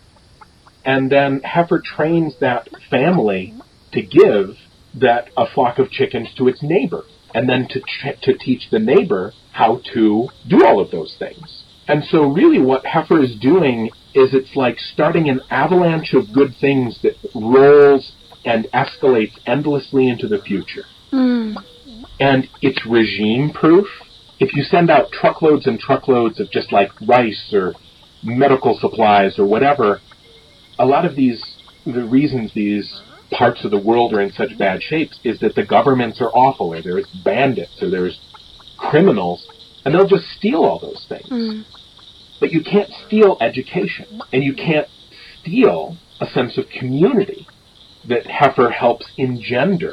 and then Heifer trains that family to give that a flock of chickens to its neighbor, and then to tr- to teach the neighbor how to do all of those things. And so really what Heifer is doing is it's like starting an avalanche of good things that rolls and escalates endlessly into the future. Mm. And it's regime-proof. If you send out truckloads and truckloads of just like rice or medical supplies or whatever, a lot of these, the reasons these parts of the world are in such bad shape is that the governments are awful, or there's bandits, or there's criminals, and they'll just steal all those things. Mm. But you can't steal education, and you can't steal a sense of community that Heifer helps engender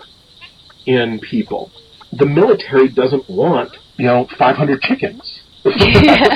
in people. The military doesn't want, you know, five hundred chickens. Yeah.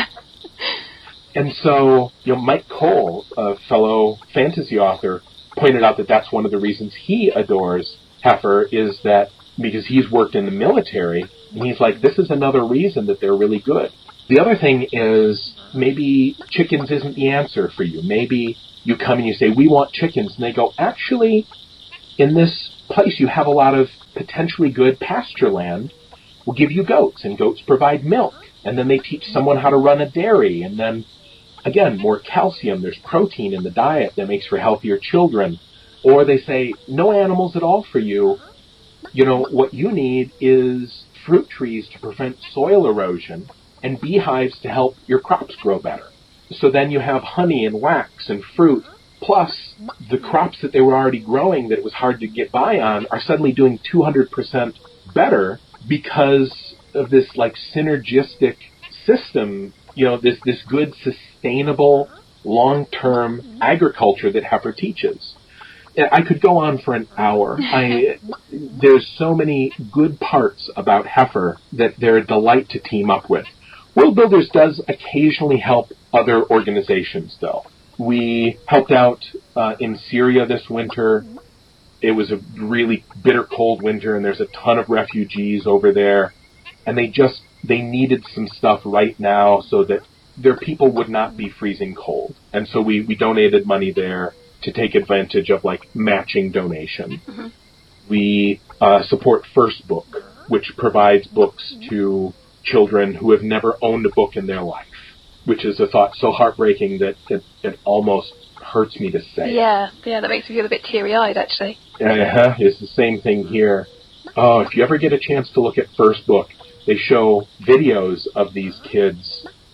And so, you know, Mike Cole, a fellow fantasy author, pointed out that that's one of the reasons he adores Heifer, is that because he's worked in the military, and he's like, this is another reason that they're really good. The other thing is, maybe chickens isn't the answer for you. Maybe you come and you say, we want chickens, and they go, actually, in this place you have a lot of potentially good pasture land. We'll give you goats, and goats provide milk. And then they teach someone how to run a dairy, and then, again, more calcium. There's protein in the diet that makes for healthier children. Or they say, no animals at all for you. You know, what you need is fruit trees to prevent soil erosion and beehives to help your crops grow better. So then you have honey and wax and fruit, plus the crops that they were already growing that it was hard to get by on are suddenly doing two hundred percent better because of this, like, synergistic system, you know, this, this good, sustainable, long-term agriculture that Heifer teaches. I could go on for an hour. I, there's so many good parts about Heifer that they're a delight to team up with. World Builders does occasionally help other organizations, though. We helped out uh, in Syria this winter. It was a really bitter cold winter, and there's a ton of refugees over there. And they just, they needed some stuff right now so that their people would not be freezing cold. And so we, we donated money there to take advantage of, like, matching donation. Mm-hmm. We uh, support First Book, which provides books to children who have never owned a book in their life, which is a thought so heartbreaking that it, it almost hurts me to say. Yeah, yeah, that makes me feel a bit teary-eyed, actually. Uh-huh. It's the same thing here. Oh, if you ever get a chance to look at First Book, they show videos of these kids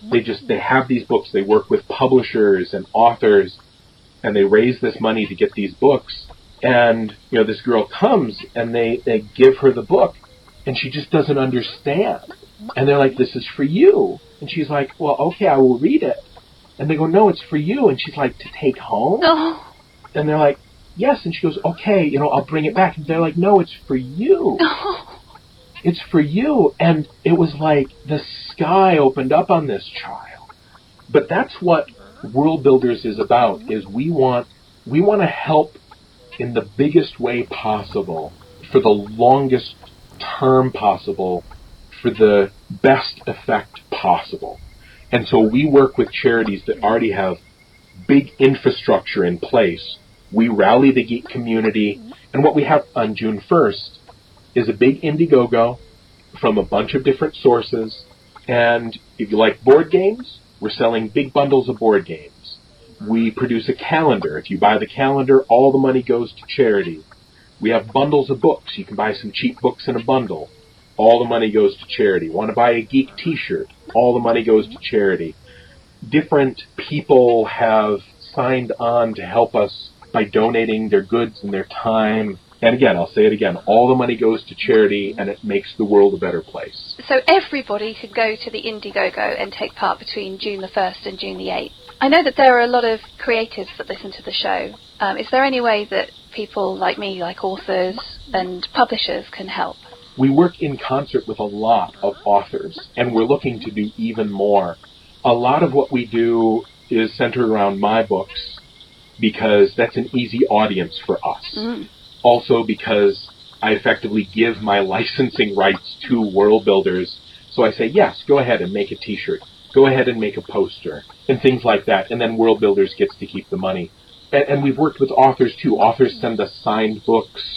They just, they have these books, they work with publishers and authors, and they raise this money to get these books. And, you know, this girl comes and they, they give her the book, and she just doesn't understand. And they're like, this is for you. And she's like, well, okay, I will read it. And they go, no, it's for you. And she's like, to take home? Oh. And they're like, yes. And she goes, okay, you know, I'll bring it back. And they're like, no, it's for you. Oh. It's for you. And it was like the sky opened up on this child. But that's what World Builders is about, is we want, we want to help in the biggest way possible, for the longest term possible, for the best effect possible. And so we work with charities that already have big infrastructure in place. We rally the geek community, and what we have on June first is a big Indiegogo from a bunch of different sources. And if you like board games, we're selling big bundles of board games. We produce a calendar. If you buy the calendar, all the money goes to charity. We have bundles of books. You can buy some cheap books in a bundle. All the money goes to charity. Want to buy a geek t-shirt? All the money goes to charity. Different people have signed on to help us by donating their goods and their time. And again, I'll say it again, all the money goes to charity, and it makes the world a better place. So everybody could go to the Indiegogo and take part between June the first and June the eighth. I know that there are a lot of creatives that listen to the show. Um, is there any way that people like me, like authors and publishers, can help? We work in concert with a lot of authors, and we're looking to do even more. A lot of what we do is centered around my books, because that's an easy audience for us. Mm. Also because I effectively give my licensing rights to World Builders. So I say, yes, go ahead and make a t-shirt. Go ahead and make a poster, and things like that. And then World Builders gets to keep the money. And, and we've worked with authors, too. Authors send us signed books.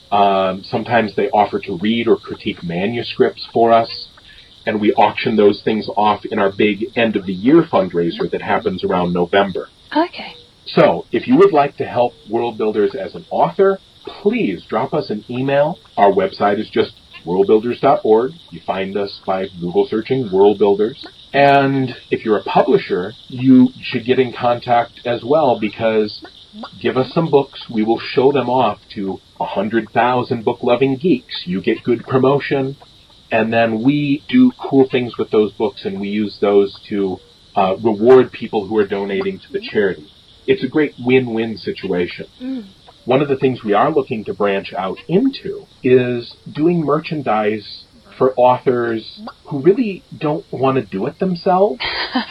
Um, sometimes they offer to read or critique manuscripts for us. And we auction those things off in our big end-of-the-year fundraiser that happens around November. Okay. So, if you would like to help World Builders as an author, please drop us an email. Our website is just world builders dot org. You find us by Google searching World Builders. And if you're a publisher, you should get in contact as well, because give us some books. We will show them off to one hundred thousand book-loving geeks. You get good promotion. And then we do cool things with those books, and we use those to uh, reward people who are donating to the charity. It's a great win-win situation. Mm. One of the things we are looking to branch out into is doing merchandise for authors who really don't want to do it themselves.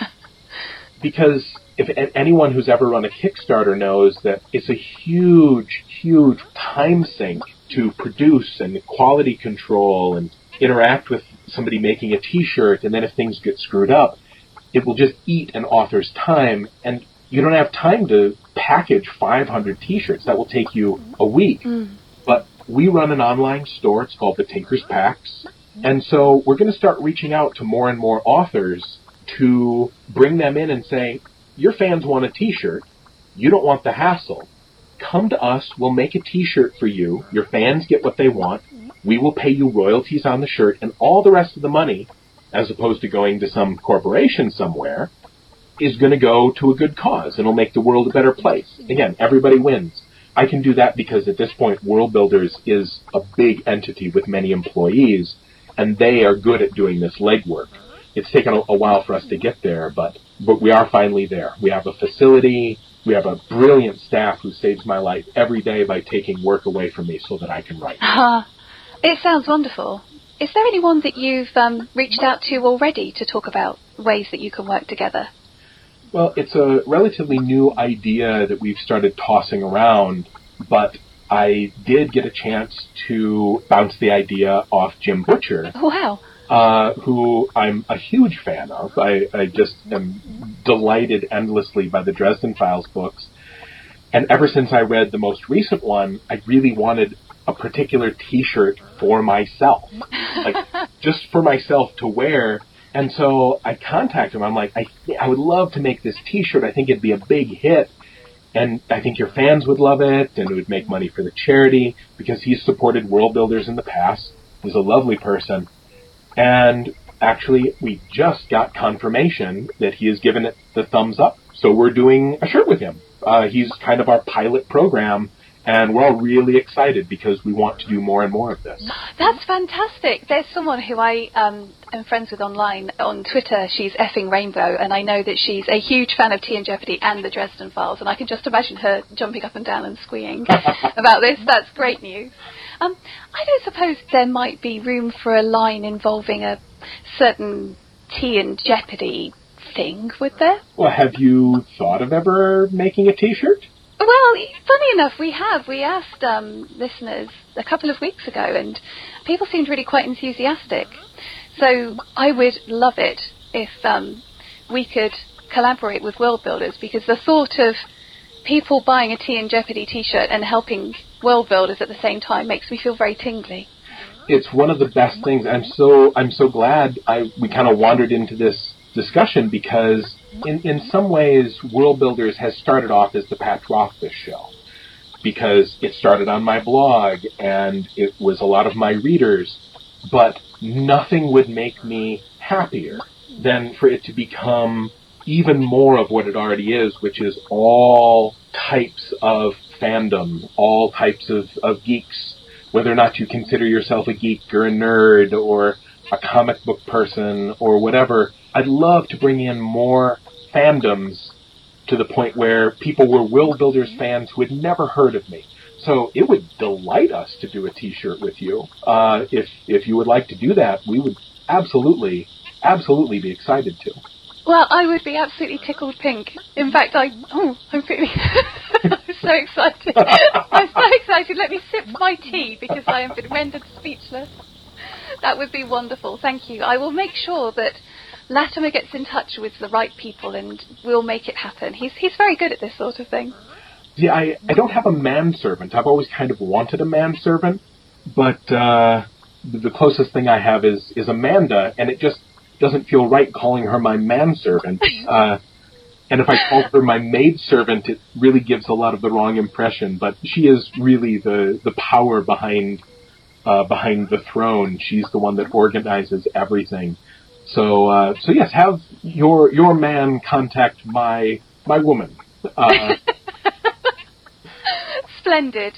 Because if anyone who's ever run a Kickstarter knows that it's a huge, huge time sink to produce, and quality control, and interact with somebody making a t-shirt, and then if things get screwed up, it will just eat an author's time, and you don't have time to package five hundred t-shirts. That will take you a week. Mm. But we run an online store. It's called the Tinker's Packs. And so we're going to start reaching out to more and more authors to bring them in and say, your fans want a t-shirt. You don't want the hassle. Come to us. We'll make a t-shirt for you. Your fans get what they want. We will pay you royalties on the shirt, and all the rest of the money, as opposed to going to some corporation somewhere, is going to go to a good cause, and it'll make the world a better place. Again, everybody wins. I can do that because at this point, World Builders is a big entity with many employees, and they are good at doing this legwork. It's taken a, a while for us to get there, but, but we are finally there. We have a facility. We have a brilliant staff who saves my life every day by taking work away from me so that I can write. Uh, it sounds wonderful. Is there anyone that you've um, reached out to already to talk about ways that you can work together? Well, it's a relatively new idea that we've started tossing around, but I did get a chance to bounce the idea off Jim Butcher. Oh, wow. Uh, who I'm a huge fan of. I, I just am delighted endlessly by the Dresden Files books. And ever since I read the most recent one, I really wanted a particular t-shirt for myself. Like, just for myself to wear. And so I contacted him. I'm like, I, th- I would love to make this t-shirt. I think it'd be a big hit. And I think your fans would love it, and it would make money for the charity, because he's supported World Builders in the past. He's a lovely person. And actually, we just got confirmation that he has given it the thumbs up. So we're doing a shirt with him. Uh, he's kind of our pilot program, and we're all really excited because we want to do more and more of this. That's fantastic. There's someone who I um, am friends with online on Twitter. She's effing Rainbow, and I know that she's a huge fan of Tea and Jeopardy and the Dresden Files, and I can just imagine her jumping up and down and squeeing about this. That's great news. Um, I don't suppose there might be room for a line involving a certain Tea and Jeopardy thing, would there? Well, have you thought of ever making a T-shirt? Well, funny enough, we have. We asked um, listeners a couple of weeks ago, and people seemed really quite enthusiastic. So I would love it if um, we could collaborate with World Builders, because the thought of people buying a Tea and Jeopardy T-shirt and helping World Builders at the same time makes me feel very tingly. It's one of the best things. I'm so I'm so glad I we kind of wandered into this discussion, because in, in some ways World Builders has started off as the Pat Rothfuss show, because it started on my blog and it was a lot of my readers, but nothing would make me happier than for it to become even more of what it already is, which is all types of fandom, all types of, of geeks, whether or not you consider yourself a geek or a nerd or a comic book person or whatever. I'd love to bring in more fandoms to the point where people were World Builders fans who had never heard of me. So it would delight us to do a T-shirt with you. Uh, if if you would like to do that, we would absolutely, absolutely be excited to. Well, I would be absolutely tickled pink. In fact, I... Oh, I'm feeling... I'm so excited. I'm so excited. Let me sip my tea because I have been rendered speechless. That would be wonderful. Thank you. I will make sure that Latimer gets in touch with the right people and we'll make it happen. He's he's very good at this sort of thing. Yeah, I, I don't have a manservant. I've always kind of wanted a manservant, but uh, the closest thing I have is, is Amanda, and it just doesn't feel right calling her my manservant. Uh, and if I call her my maidservant, it really gives a lot of the wrong impression, but she is really the, the power behind uh, behind the throne. She's the one that organizes everything. So, uh, so yes, have your your man contact my my woman. Uh, Splendid.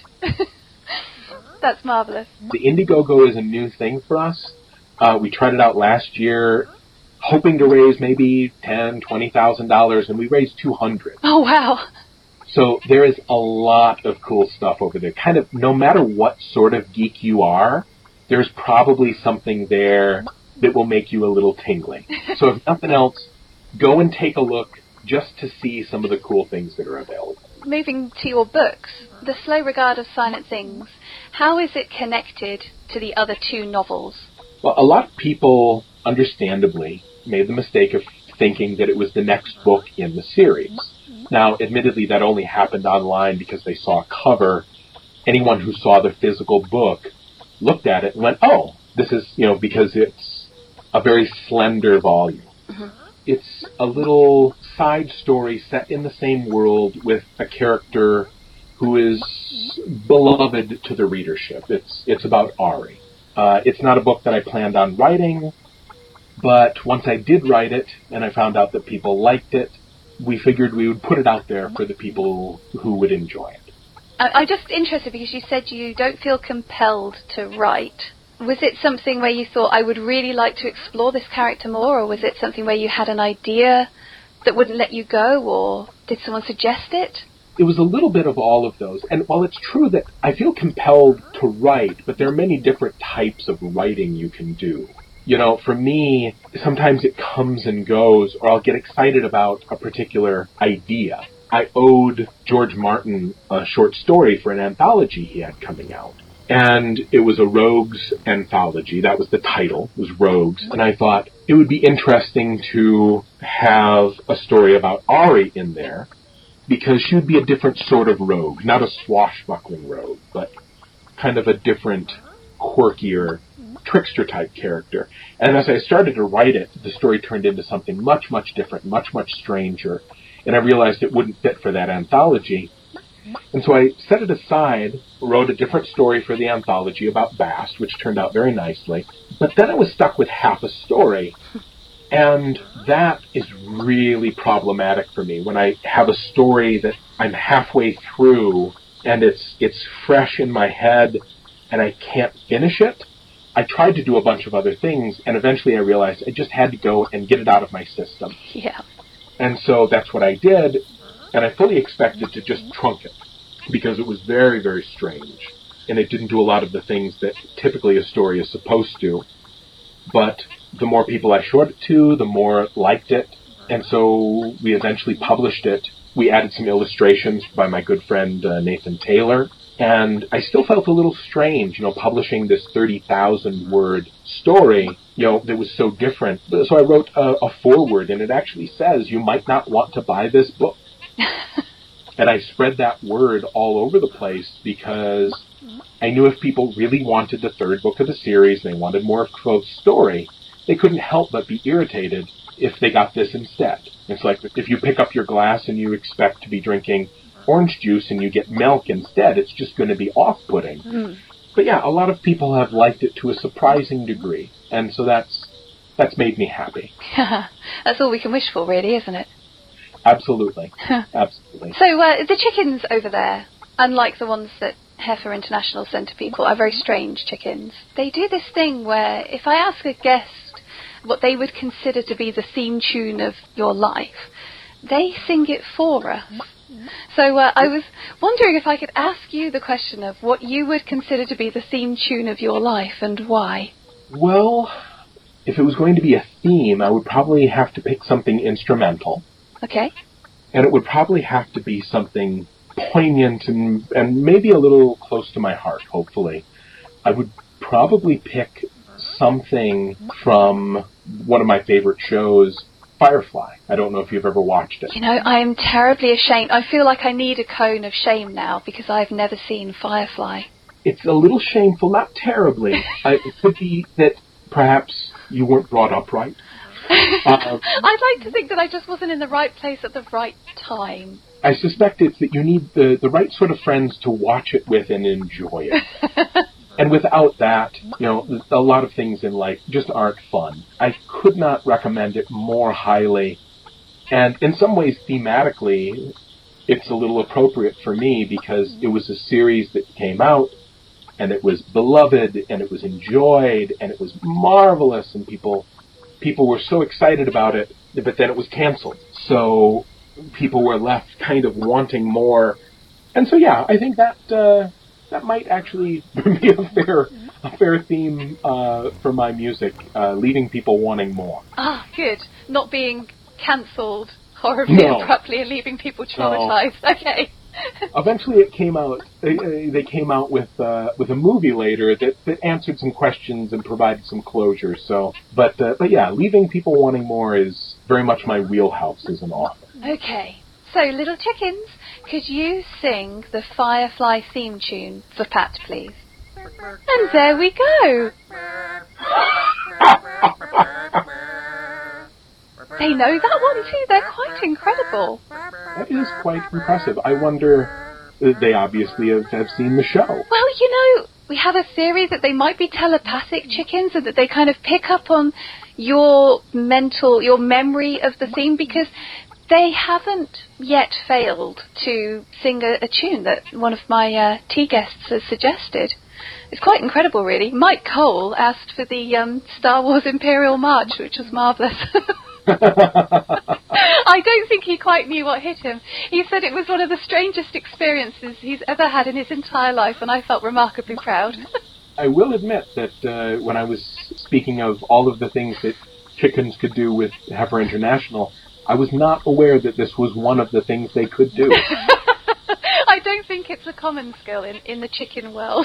That's marvelous. The Indiegogo is a new thing for us. Uh, we tried it out last year, hoping to raise maybe ten, twenty thousand dollars, and we raised two hundred. Oh wow! So there is a lot of cool stuff over there. Kind of, no matter what sort of geek you are, there's probably something there that will make you a little tingly. So if nothing else, go and take a look just to see some of the cool things that are available. Moving to your books, The Slow Regard of Silent Things, how is it connected to the other two novels? Well, a lot of people, understandably, made the mistake of thinking that it was the next book in the series. Now, admittedly, that only happened online because they saw a cover. Anyone who saw the physical book looked at it and went, oh, this is, you know, because it's a very slender volume. Mm-hmm. It's a little side story set in the same world with a character who is beloved to the readership. It's it's about Ari. Uh, it's not a book that I planned on writing, but once I did write it and I found out that people liked it, we figured we would put it out there for the people who would enjoy it. I'm just interested because you said you don't feel compelled to write. Was it something where you thought, I would really like to explore this character more, or was it something where you had an idea that wouldn't let you go, or did someone suggest it? It was a little bit of all of those. And while it's true that I feel compelled to write, but there are many different types of writing you can do. You know, for me, sometimes it comes and goes, or I'll get excited about a particular idea. I owed George Martin a short story for an anthology he had coming out. And it was a Rogues anthology. That was the title, was Rogues. And I thought it would be interesting to have a story about Ari in there, because she would be a different sort of rogue. Not a swashbuckling rogue, but kind of a different, quirkier, trickster-type character. And as I started to write it, the story turned into something much, much different, much, much stranger. And I realized it wouldn't fit for that anthology. And so I set it aside, wrote a different story for the anthology about Bast, which turned out very nicely. But then I was stuck with half a story. And that is really problematic for me when I have a story that I'm halfway through and it's it's fresh in my head and I can't finish it. I tried to do a bunch of other things, and eventually I realized I just had to go and get it out of my system. Yeah. And so that's what I did, and I fully expected to just trunk it, because it was very, very strange, and it didn't do a lot of the things that typically a story is supposed to. But the more people I showed it to, the more liked it, and so we eventually published it. We added some illustrations by my good friend uh, Nathan Taylor, and I still felt a little strange, you know, publishing this thirty thousand word story, you know, that was so different. So I wrote a, a foreword, and it actually says, "You might not want to buy this book." And I spread that word all over the place because I knew if people really wanted the third book of the series, and they wanted more of Quote's story, they couldn't help but be irritated if they got this instead. It's like if you pick up your glass and you expect to be drinking orange juice and you get milk instead, it's just going to be off-putting. Mm. But yeah, a lot of people have liked it to a surprising degree, and so that's that's made me happy. That's all we can wish for, really, isn't it? Absolutely. Absolutely. So uh, the chickens over there, unlike the ones that Heifer International send to people, are very strange chickens. They do this thing where if I ask a guest what they would consider to be the theme tune of your life, they sing it for us. So uh, I was wondering if I could ask you the question of what you would consider to be the theme tune of your life and why. Well, if it was going to be a theme, I would probably have to pick something instrumental. Okay. And it would probably have to be something poignant and, and maybe a little close to my heart, hopefully. I would probably pick something from one of my favorite shows, Firefly. I don't know if you've ever watched it. You know, I am terribly ashamed. I feel like I need a cone of shame now because I've never seen Firefly. It's a little shameful, not terribly. I, it could be that perhaps you weren't brought up right. Uh, I'd like to think that I just wasn't in the right place at the right time. I suspect it's that you need the, the right sort of friends to watch it with and enjoy it. And without that, you know, a lot of things in life just aren't fun. I could not recommend it more highly. And in some ways, thematically, it's a little appropriate for me because it was a series that came out, and it was beloved, and it was enjoyed, and it was marvelous, and people people were so excited about it, but then it was canceled. So people were left kind of wanting more. And so, yeah, I think that uh, that might actually be a fair a fair theme uh, for my music, uh, leaving people wanting more. Ah, good. Not being cancelled horribly no. abruptly and leaving people traumatized. No. Okay. Eventually, it came out. They, they came out with uh, with a movie later that, that answered some questions and provided some closure. So, but uh, but yeah, leaving people wanting more is very much my wheelhouse as an author. Okay, so little chickens, could you sing the Firefly theme tune for Pat, please? And there we go. They know that one too. They're quite incredible. That is quite impressive. I wonder, they obviously have, have seen the show. Well, you know, we have a theory that they might be telepathic chickens and that they kind of pick up on your mental, your memory of the theme because they haven't yet failed to sing a, a tune that one of my uh, tea guests has suggested. It's quite incredible, really. Mike Cole asked for the um, Star Wars Imperial March, which was marvellous. I don't think he quite knew what hit him. He said it was one of the strangest experiences he's ever had in his entire life, and I felt remarkably proud. I will admit that uh, when I was speaking of all of the things that chickens could do with Heifer International, I was not aware that this was one of the things they could do. I don't think it's a common skill in, in the chicken world.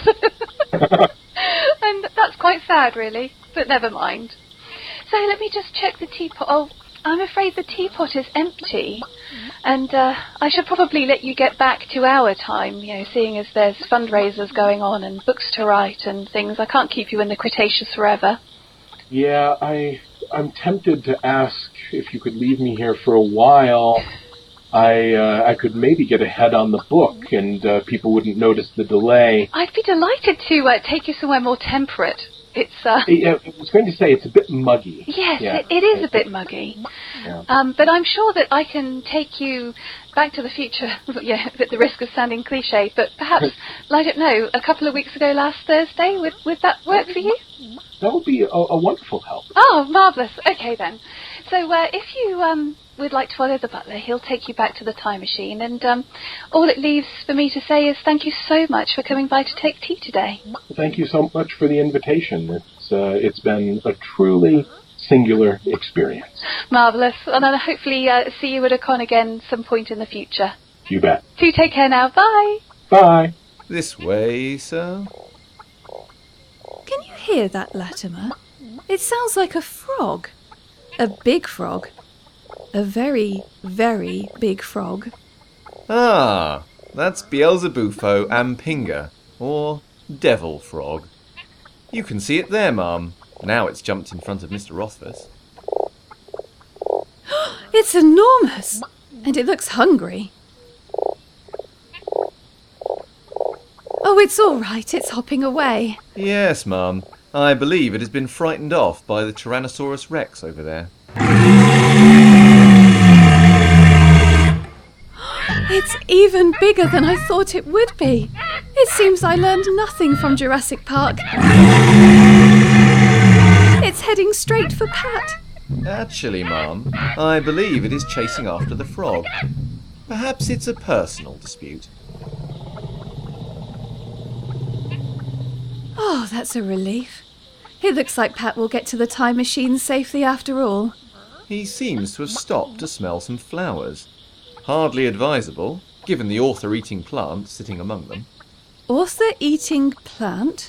And that's quite sad, really, but never mind. So let me just check the teapot. Oh, I'm afraid the teapot is empty. And uh, I should probably let you get back to our time, you know, seeing as there's fundraisers going on and books to write and things. I can't keep you in the Cretaceous forever. Yeah, I, I'm tempted to ask if you could leave me here for a while. I uh, I could maybe get ahead on the book, and uh, people wouldn't notice the delay. I'd be delighted to uh, take you somewhere more temperate. It's, uh... I, I was going to say, it's a bit muggy. Yes, yeah. it, it is a bit muggy. Yeah. Um, but I'm sure that I can take you back to the future, yeah, at the risk of sounding cliche, but perhaps, I don't know, a couple of weeks ago last Thursday, would, would that work for you? That would be a, a wonderful help. Oh, marvellous. Okay, then. So uh, if you um, would like to follow the butler, he'll take you back to the time machine, and um, all it leaves for me to say is thank you so much for coming by to take tea today. Thank you so much for the invitation. It's uh, it's been a truly singular experience. Marvellous. And then hopefully uh, see you at a con again some point in the future. You bet. Do take care now. Bye. Bye. This way, sir. Can you hear that, Latimer? It sounds like a frog. A big frog. A very, very big frog. Ah, that's Beelzebufo Ampinga, or Devil Frog. You can see it there, ma'am. Now it's jumped in front of Mister Rothfuss. It's enormous, and it looks hungry. Oh, it's all right. It's hopping away. Yes, ma'am. I believe it has been frightened off by the Tyrannosaurus Rex over there. It's even bigger than I thought it would be. It seems I learned nothing from Jurassic Park. It's heading straight for Pat. Actually, ma'am, I believe it is chasing after the frog. Perhaps it's a personal dispute. Oh, that's a relief. It looks like Pat will get to the time machine safely after all. He seems to have stopped to smell some flowers. Hardly advisable, given the author-eating plant sitting among them. Author-eating plant?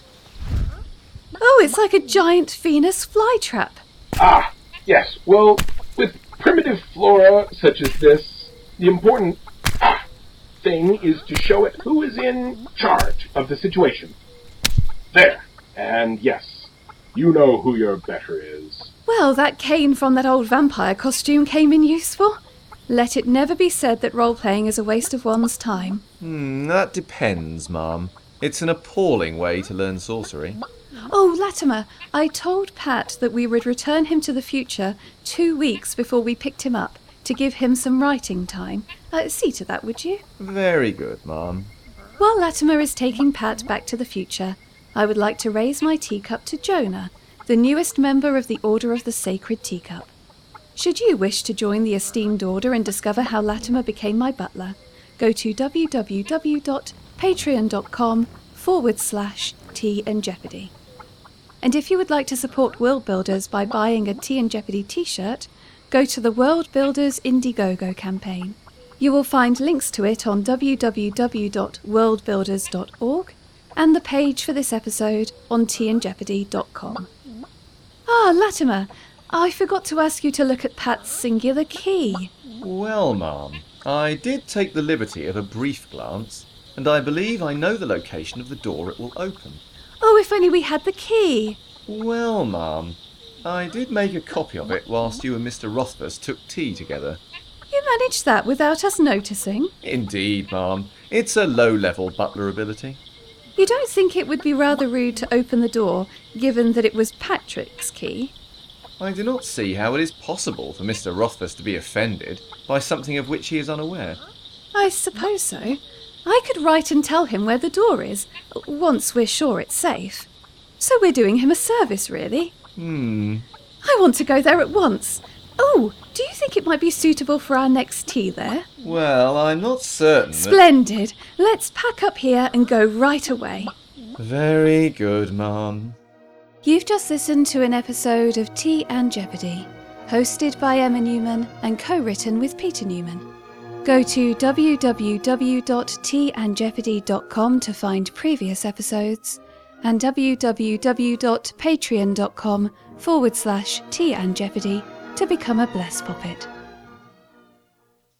Oh, it's like a giant Venus flytrap. Ah, yes. Well, with primitive flora such as this, the important ah, thing is to show it who is in charge of the situation. There. And yes, you know who your better is. Well, that cane from that old vampire costume came in useful. Let it never be said that role-playing is a waste of one's time. Hmm, that depends, ma'am. It's an appalling way to learn sorcery. Oh, Latimer, I told Pat that we would return him to the future two weeks before we picked him up, to give him some writing time. Uh, see to that, would you? Very good, ma'am. While Latimer is taking Pat back to the future, I would like to raise my teacup to Jonah, the newest member of the Order of the Sacred Teacup. Should you wish to join the esteemed order and discover how Latimer became my butler, go to www.patreon.com forward slash Tea and Jeopardy. And if you would like to support World Builders by buying a Tea and Jeopardy t-shirt, go to the World Builders Indiegogo campaign. You will find links to it on w w w dot world builders dot org and the page for this episode on tea and jeopardy dot com. Ah, Latimer, I forgot to ask you to look at Pat's singular key. Well, ma'am, I did take the liberty of a brief glance, and I believe I know the location of the door it will open. Oh, if only we had the key. Well, ma'am, I did make a copy of it whilst you and Mister Rothfuss took tea together. You managed that without us noticing. Indeed, ma'am. It's a low-level butler ability. You don't think it would be rather rude to open the door, given that it was Patrick's key? I do not see how it is possible for Mister Rothfuss to be offended by something of which he is unaware. I suppose so. I could write and tell him where the door is, once we're sure it's safe. So we're doing him a service, really. Hmm. I want to go there at once. Oh, do you think it might be suitable for our next tea there? Well, I'm not certain that... Splendid. Let's pack up here and go right away. Very good, ma'am. You've just listened to an episode of Tea and Jeopardy, hosted by Emma Newman and co-written with Peter Newman. Go to w w w dot tea and jeopardy dot com to find previous episodes and w w w dot patreon dot com forward slash tea and jeopardy to become a Bless Puppet.